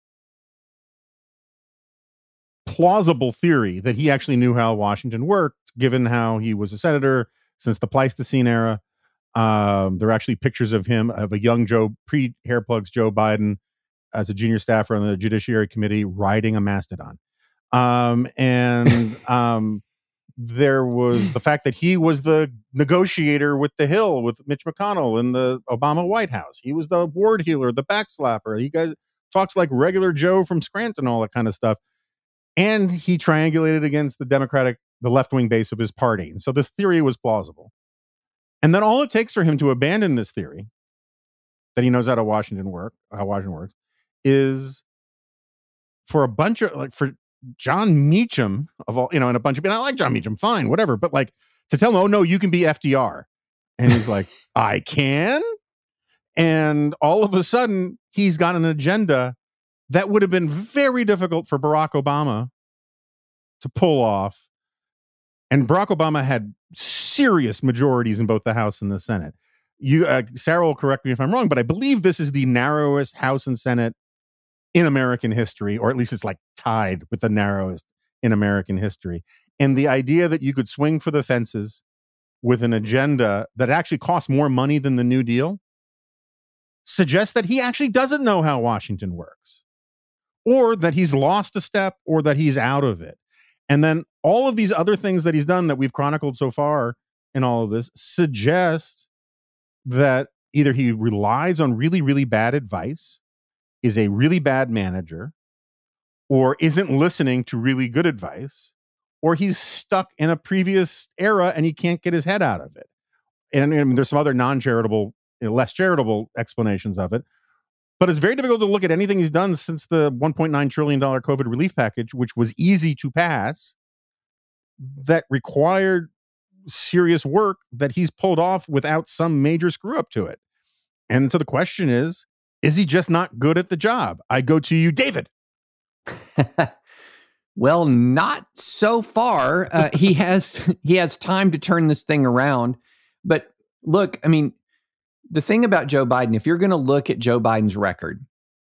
plausible theory that he actually knew how Washington worked, given how he was a senator since the Pleistocene era. Um, there are actually pictures of him, of a young Joe, pre-hair plugs Joe Biden, as a junior staffer on the Judiciary Committee, riding a mastodon. Um, and um, there was the fact that he was the negotiator with the Hill, with Mitch McConnell in the Obama White House. He was the ward healer, the backslapper. He guys talks like regular Joe from Scranton, all that kind of stuff. And he triangulated against the Democratic, the left-wing base of his party. And so this theory was plausible. And then all it takes for him to abandon this theory, that he knows how to Washington work, how Washington works, is for a bunch of, like, for John Meacham of all, you know, and a bunch of, and I like John Meacham, fine, whatever. But like to tell him, oh no, you can be F D R. And he's like, I can. And all of a sudden he's got an agenda that would have been very difficult for Barack Obama to pull off. And Barack Obama had serious majorities in both the House and the Senate. You, uh, Sarah will correct me if I'm wrong, but I believe this is the narrowest House and Senate in American history, or at least it's like tied with the narrowest in American history. And the idea that you could swing for the fences with an agenda that actually costs more money than the New Deal suggests that he actually doesn't know how Washington works, or that he's lost a step, or that he's out of it. And then all of these other things that he's done that we've chronicled so far in all of this suggest that either he relies on really, really bad advice, is a really bad manager, or isn't listening to really good advice, or he's stuck in a previous era and he can't get his head out of it. And, and there's some other non-charitable, you know, less charitable explanations of it. But it's very difficult to look at anything he's done since the one point nine trillion dollars COVID relief package, which was easy to pass, that required serious work that he's pulled off without some major screw up to it. And so the question is, is he just not good at the job? I go to you, David. Well, not so far. Uh, he has he has time to turn this thing around. But look, I mean, the thing about Joe Biden, if you're going to look at Joe Biden's record,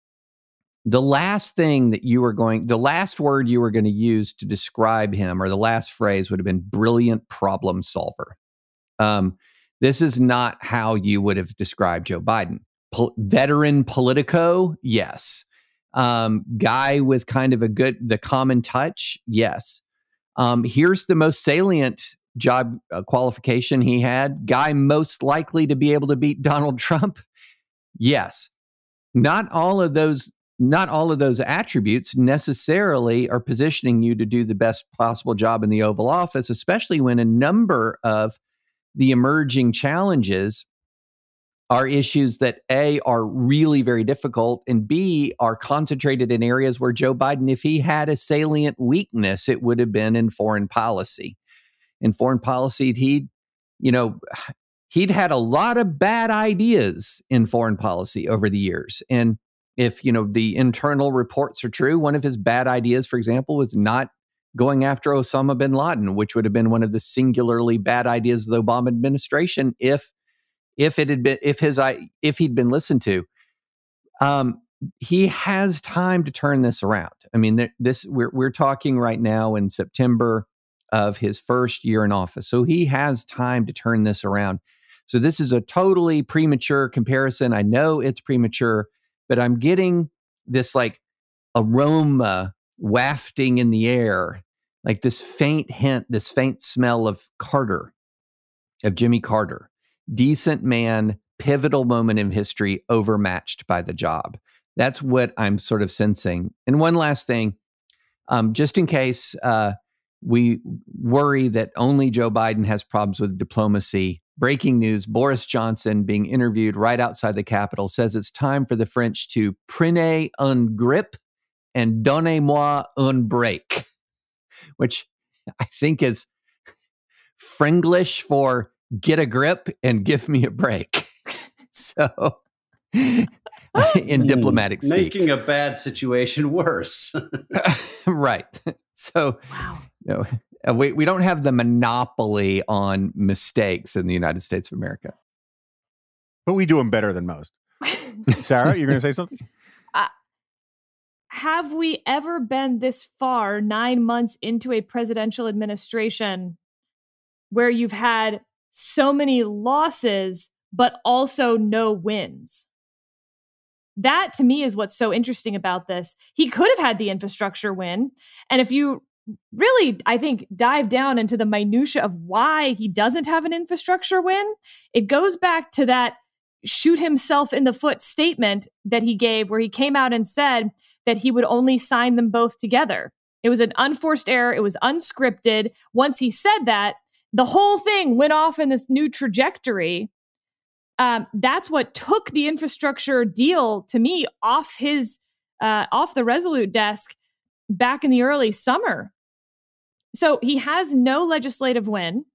the last thing that you were going, the last word you were going to use to describe him, or the last phrase, would have been brilliant problem solver. Um, this is not how you would have described Joe Biden. Pol- veteran politico, yes. Um, guy with kind of a good, the common touch, yes. Um, here's the most salient job uh, qualification he had. Guy most likely to be able to beat Donald Trump, yes. Not all of those, not all of those attributes necessarily are positioning you to do the best possible job in the Oval Office, especially when a number of the emerging challenges are issues that A, are really very difficult, and B, are concentrated in areas where Joe Biden, if he had a salient weakness, it would have been in foreign policy. In foreign policy, he'd, you know, he'd had a lot of bad ideas in foreign policy over the years. And if, you know, the internal reports are true, one of his bad ideas, for example, was not going after Osama bin Laden, which would have been one of the singularly bad ideas of the Obama administration if If it had been, if his, if he'd been listened to. Um, he has time to turn this around. I mean, this we're we're talking right now in September of his first year in office, so he has time to turn this around. So this is a totally premature comparison. I know it's premature, but I'm getting this like aroma wafting in the air, like this faint hint, this faint smell of Carter, of Jimmy Carter. Decent man, pivotal moment in history, overmatched by the job. That's what I'm sort of sensing. And one last thing, um, just in case uh, we worry that only Joe Biden has problems with diplomacy, breaking news, Boris Johnson, being interviewed right outside the Capitol, says it's time for the French to prenez un grip and donnez-moi un break, which I think is Frenglish for get a grip and give me a break. So, in diplomatic speak. Making a bad situation worse. Right. So, wow. You know, we, we don't have the monopoly on mistakes in the United States of America. But we do them better than most. Sarah, you're going to say something? Uh, have we ever been this far, nine months into a presidential administration, where you've had so many losses, but also no wins? That, to me, is what's so interesting about this. He could have had the infrastructure win. And if you really, I think, dive down into the minutia of why he doesn't have an infrastructure win, it goes back to that shoot himself in the foot statement that he gave, where he came out and said that he would only sign them both together. It was an unforced error. It was unscripted. Once he said that, the whole thing went off in this new trajectory. Um, that's what took the infrastructure deal, to me, off his uh, off the Resolute desk back in the early summer. So he has no legislative win.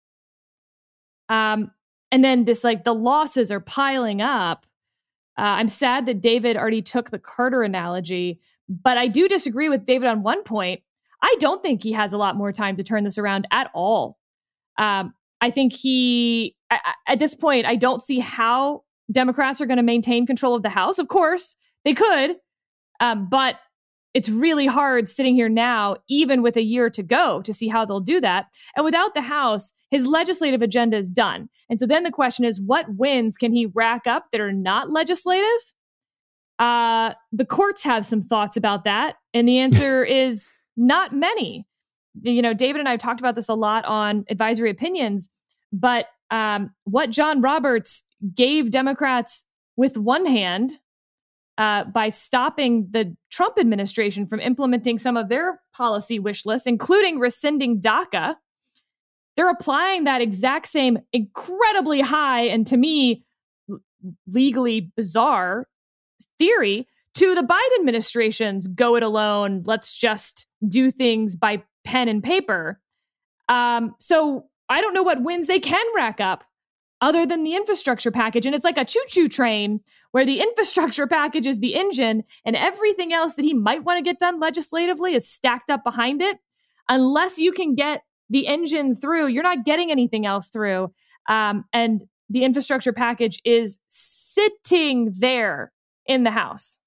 Um, and then this, like, the losses are piling up. Uh, I'm sad that David already took the Carter analogy, but I do disagree with David on one point. I don't think he has a lot more time to turn this around at all. Um, I think he, I, I, at this point, I don't see how Democrats are going to maintain control of the House. Of course, they could, um, but it's really hard sitting here now, even with a year to go, to see how they'll do that. And without the House, his legislative agenda is done. And so then the question is, what wins can he rack up that are not legislative? Uh, the courts have some thoughts about that. And the answer is not many. You know, David and I have talked about this a lot on Advisory Opinions, but um, what John Roberts gave Democrats with one hand uh, by stopping the Trump administration from implementing some of their policy wish lists, including rescinding DACA, they're applying that exact same incredibly high and, to me, legally bizarre theory to the Biden administration's go it alone, let's just do things by pen and paper. Um, so I don't know what wins they can rack up other than the infrastructure package. And it's like a choo-choo train where the infrastructure package is the engine and everything else that he might want to get done legislatively is stacked up behind it. Unless you can get the engine through, you're not getting anything else through. Um, and the infrastructure package is sitting there in the House.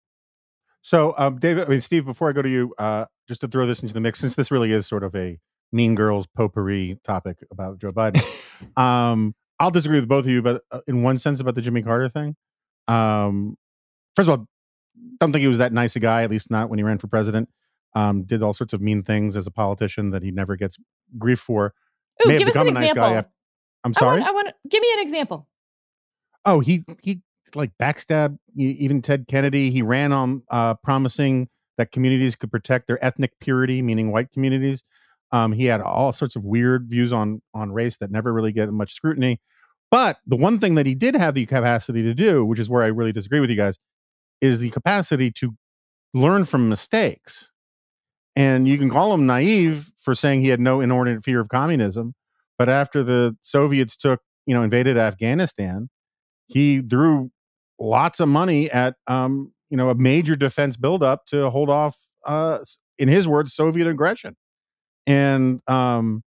So, um, David, I mean, Steve, before I go to you, uh, just to throw this into the mix, since this really is sort of a Mean Girls potpourri topic about Joe Biden, um, I'll disagree with both of you, but in one sense about the Jimmy Carter thing. Um, first of all, don't think he was that nice a guy, at least not when he ran for president. Um, did all sorts of mean things as a politician that he never gets grief for. Ooh, May give have us an become a nice example. guy after, I'm sorry? I want, I want to give me an example. Oh, he he like backstabbed even Ted Kennedy. He ran on uh, promising that communities could protect their ethnic purity, meaning white communities. Um, he had all sorts of weird views on on race that never really get much scrutiny. But the one thing that he did have the capacity to do, which is where I really disagree with you guys, is the capacity to learn from mistakes. And you can call him naive for saying he had no inordinate fear of communism. But after the Soviets took, you know, invaded Afghanistan, he threw lots of money at, um, you know, a major defense buildup to hold off, uh, in his words, Soviet aggression. And um,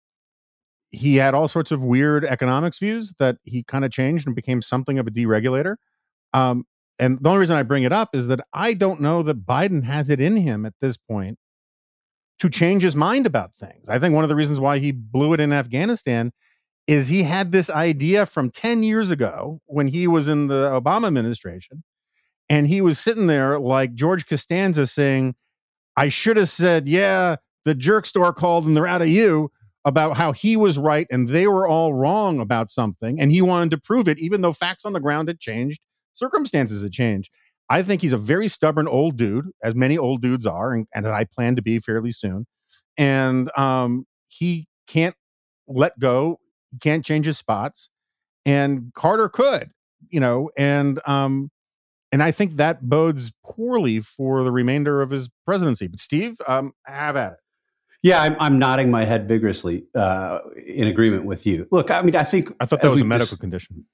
he had all sorts of weird economics views that he kind of changed and became something of a deregulator. Um, and the only reason I bring it up is that I don't know that Biden has it in him at this point to change his mind about things. I think one of the reasons why he blew it in Afghanistan is he had this idea from ten years ago when he was in the Obama administration, and he was sitting there like George Costanza saying, I should have said, yeah, the jerk store called and they're out of you, about how he was right and they were all wrong about something. And he wanted to prove it, even though facts on the ground had changed, circumstances had changed. I think he's a very stubborn old dude, as many old dudes are, and, and I plan to be fairly soon. And um, he can't let go. He can't change his spots. And Carter could, you know, and um, and I think that bodes poorly for the remainder of his presidency. But Steve, um, have at it. Yeah, I'm, I'm nodding my head vigorously uh, in agreement with you. Look, I mean, I think I thought that was a medical dis- condition.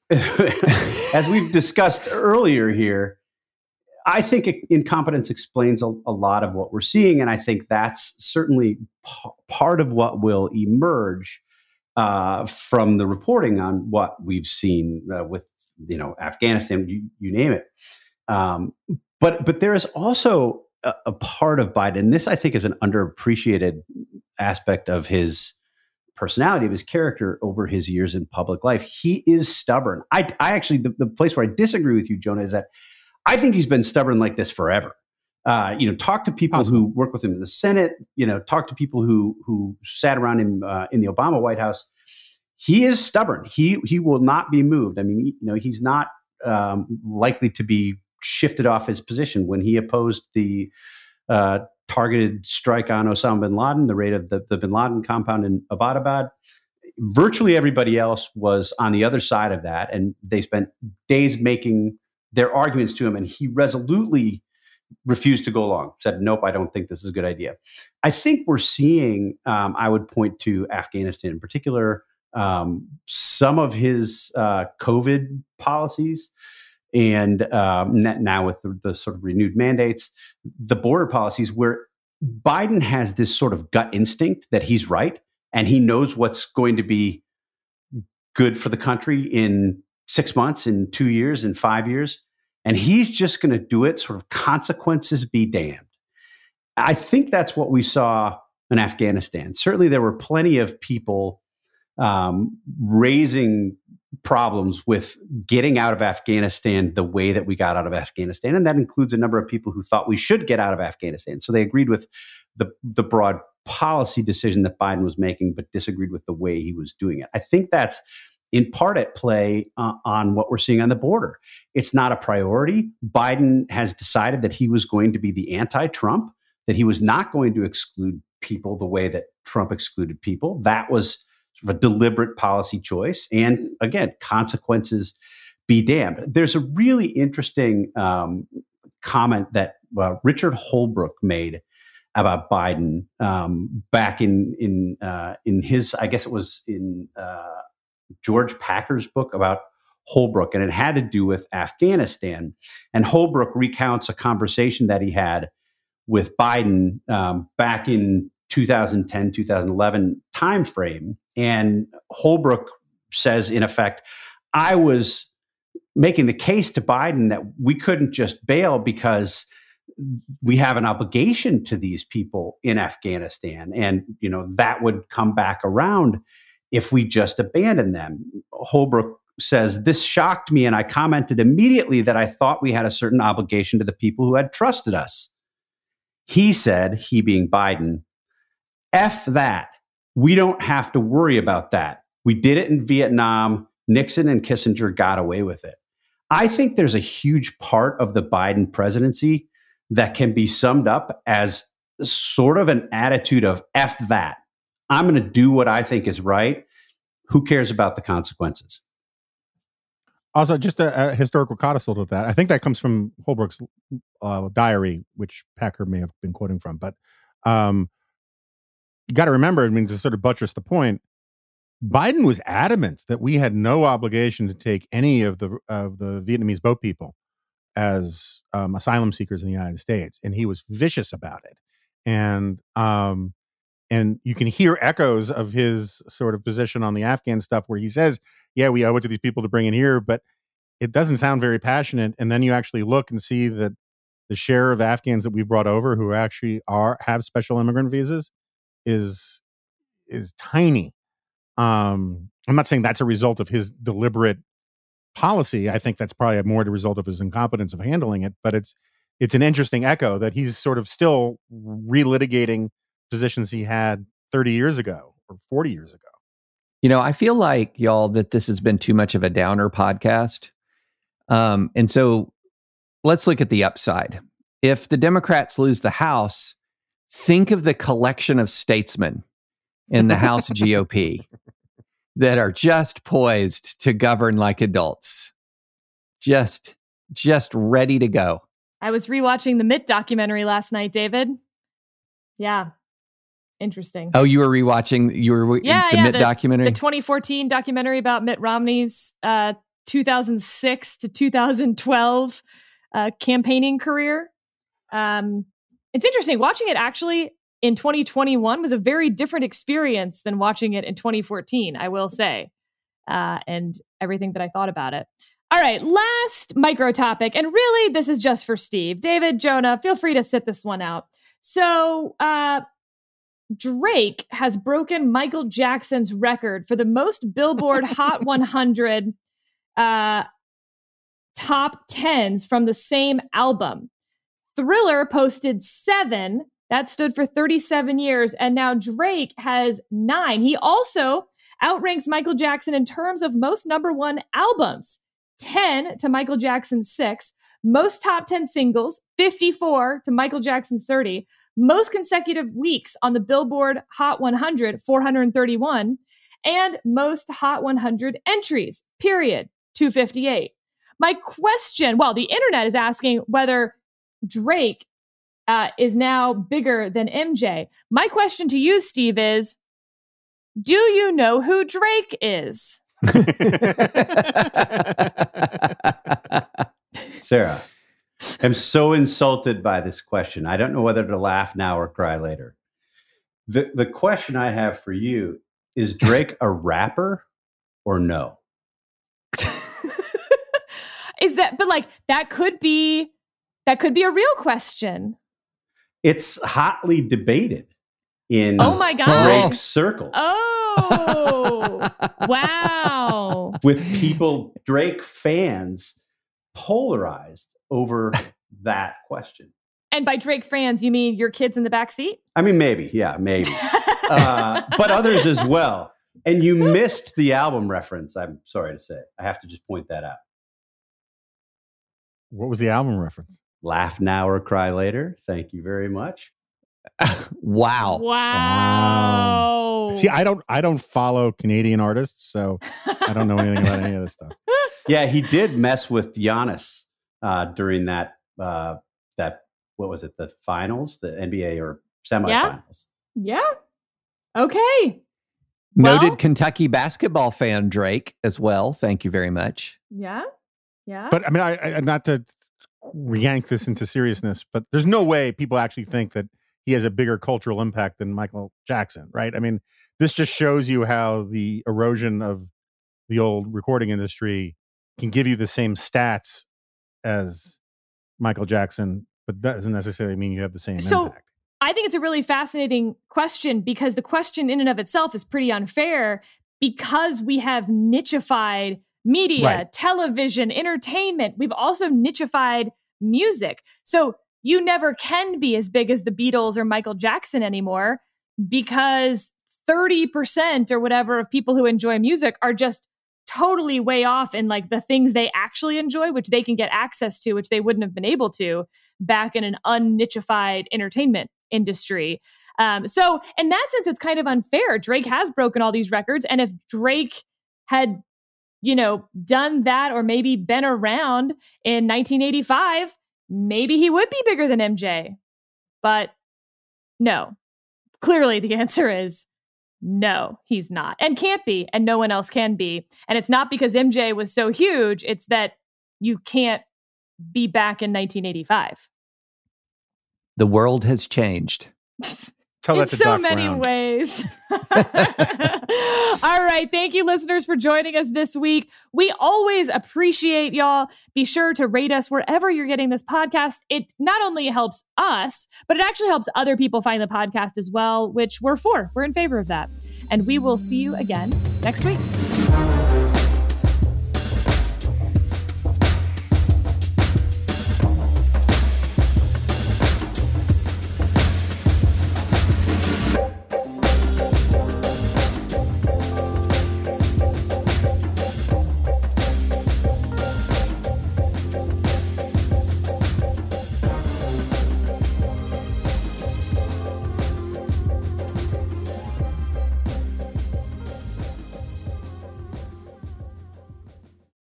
As we've discussed earlier here, I think incompetence explains a, a lot of what we're seeing, and I think that's certainly p- part of what will emerge uh, from the reporting on what we've seen uh, with, you know, Afghanistan, you, you name it. Um, but but there is also a, a part of Biden, and this I think is an underappreciated aspect of his personality, of his character over his years in public life. He is stubborn. I, I actually, the, the place where I disagree with you, Jonah, is that I think he's been stubborn like this forever. Uh, you know, talk to people awesome. who work with him in the Senate, you know, talk to people who who sat around him uh, in the Obama White House. He is stubborn. He he will not be moved. I mean, you know, he's not um, likely to be shifted off his position. When he opposed the uh, targeted strike on Osama bin Laden, the raid of the, the bin Laden compound in Abbottabad, virtually everybody else was on the other side of that. And they spent days making their arguments to him. And he resolutely refused to go along, said, nope, I don't think this is a good idea. I think we're seeing, um, I would point to Afghanistan in particular, um, some of his uh, COVID policies. And um, now with the, the sort of renewed mandates, the border policies, where Biden has this sort of gut instinct that he's right. and he knows what's going to be good for the country in six months, in two years, in five years. And he's just going to do it, sort of consequences be damned. I think that's what we saw in Afghanistan. Certainly there were plenty of people um, raising problems with getting out of Afghanistan the way that we got out of Afghanistan. And that includes a number of people who thought we should get out of Afghanistan. So they agreed with the, the broad policy decision that Biden was making, but disagreed with the way he was doing it. I think that's in part at play uh, on what we're seeing on the border. It's not a priority. Biden has decided that he was going to be the anti-Trump, that he was not going to exclude people the way that Trump excluded people. That was sort of a deliberate policy choice. And again, consequences be damned. There's a really interesting um, comment that uh, Richard Holbrooke made about Biden um, back in in uh, in his, I guess it was in uh, George Packer's book about Holbrooke, and it had to do with Afghanistan. And Holbrooke recounts a conversation that he had with Biden um, back in two thousand ten, two thousand eleven timeframe. And Holbrooke says, in effect, I was making the case to Biden that we couldn't just bail because we have an obligation to these people in Afghanistan. And, you know, that would come back around if we just abandon them. Holbrooke says, this shocked me, and I commented immediately that I thought we had a certain obligation to the people who had trusted us. He said, he being Biden, F that. We don't have to worry about that. We did it in Vietnam. Nixon and Kissinger got away with it. I think there's a huge part of the Biden presidency that can be summed up as sort of an attitude of F that. I'm going to do what I think is right. Who cares about the consequences? Also, just a, a historical codicil to that. I think that comes from Holbrooke's uh, diary, which Packer may have been quoting from. But um, you got to remember, I mean, to sort of buttress the point, Biden was adamant that we had no obligation to take any of the of the Vietnamese boat people as um, asylum seekers in the United States, and he was vicious about it. And um, and you can hear echoes of his sort of position on the Afghan stuff, where he says, "Yeah, we owe it to these people to bring in here," but it doesn't sound very passionate. And then you actually look and see that the share of Afghans that we've brought over who actually are have special immigrant visas is is tiny. Um, I'm not saying that's a result of his deliberate policy. I think that's probably more the result of his incompetence of handling it. But it's it's an interesting echo that he's sort of still relitigating positions he had thirty years ago or forty years ago. You know, I feel like, y'all, that this has been too much of a downer podcast. Um, and so let's look at the upside. If the Democrats lose the House, think of the collection of statesmen in the House G O P that are just poised to govern like adults. Just, just ready to go. I was rewatching the Mitt documentary last night, David. Yeah. Interesting. Oh, you were rewatching you were yeah, the yeah, Mitt the, documentary? The twenty fourteen documentary about Mitt Romney's uh, two thousand six to two thousand twelve uh, campaigning career. Um, it's interesting. Watching it actually in twenty twenty-one was a very different experience than watching it in twenty fourteen, I will say, uh, and everything that I thought about it. All right, last micro topic, and really this is just for Steve. David, Jonah, feel free to sit this one out. So uh, Drake has broken Michael Jackson's record for the most Billboard Hot one hundred uh, top tens from the same album. Thriller posted seven. That stood for thirty-seven years. And now Drake has nine. He also outranks Michael Jackson in terms of most number one albums. ten to Michael Jackson's six. Most top ten singles, fifty-four to Michael Jackson's thirty. Most consecutive weeks on the Billboard Hot one hundred, four hundred thirty-one. And most Hot one hundred entries, period, two fifty-eight. My question, well, the internet is asking whether Drake Uh, is now bigger than M J. My question to you, Steve, is, do you know who Drake is? Sarah, I'm so insulted by this question. I don't know whether to laugh now or cry later. The the question I have for you is: Drake a rapper or no? Is that? But like that could be that could be a real question. It's hotly debated in Oh my God. Drake's circles. Oh, wow. With people, Drake fans, polarized over that question. And by Drake fans, you mean your kids in the back seat? I mean, maybe. Yeah, maybe. uh, but others as well. And you missed the album reference, I'm sorry to say. I have to just point that out. What was the album reference? Laugh Now or Cry Later. Thank you very much. Wow. Wow. See, I don't I don't follow Canadian artists, so I don't know anything about any of this stuff. Yeah, he did mess with Giannis uh, during that, uh, that, what was it, the finals, the N B A or semifinals. Yeah. Okay. Noted Well- Kentucky basketball fan Drake as well. Thank you very much. Yeah. Yeah. But I mean, I, I not to yank this into seriousness, but there's no way people actually think that he has a bigger cultural impact than Michael Jackson, right? I mean, this just shows you how the erosion of the old recording industry can give you the same stats as Michael Jackson, but that doesn't necessarily mean you have the same So- impact. I think it's a really fascinating question because the question in and of itself is pretty unfair because we have nichified media, Right. television, entertainment. We've also nichified music. So you never can be as big as the Beatles or Michael Jackson anymore because thirty percent or whatever of people who enjoy music are just totally way off in like the things they actually enjoy, which they can get access to, which they wouldn't have been able to back in an unnichified entertainment industry. Um, so in that sense, it's kind of unfair. Drake has broken all these records. And if Drake had, you know, done that or maybe been around in nineteen eighty-five, maybe he would be bigger than M J. But no, clearly the answer is no, he's not and can't be. And no one else can be. And it's not because M J was so huge. It's that you can't be back in nineteen eighty-five. The world has changed. Tell in that to so Doc many Brown. ways. All right. Thank you, listeners, for joining us this week. We always appreciate y'all. Be sure to rate us wherever you're getting this podcast. It not only helps us, but it actually helps other people find the podcast as well, which we're for. We're in favor of that. And we will see you again next week.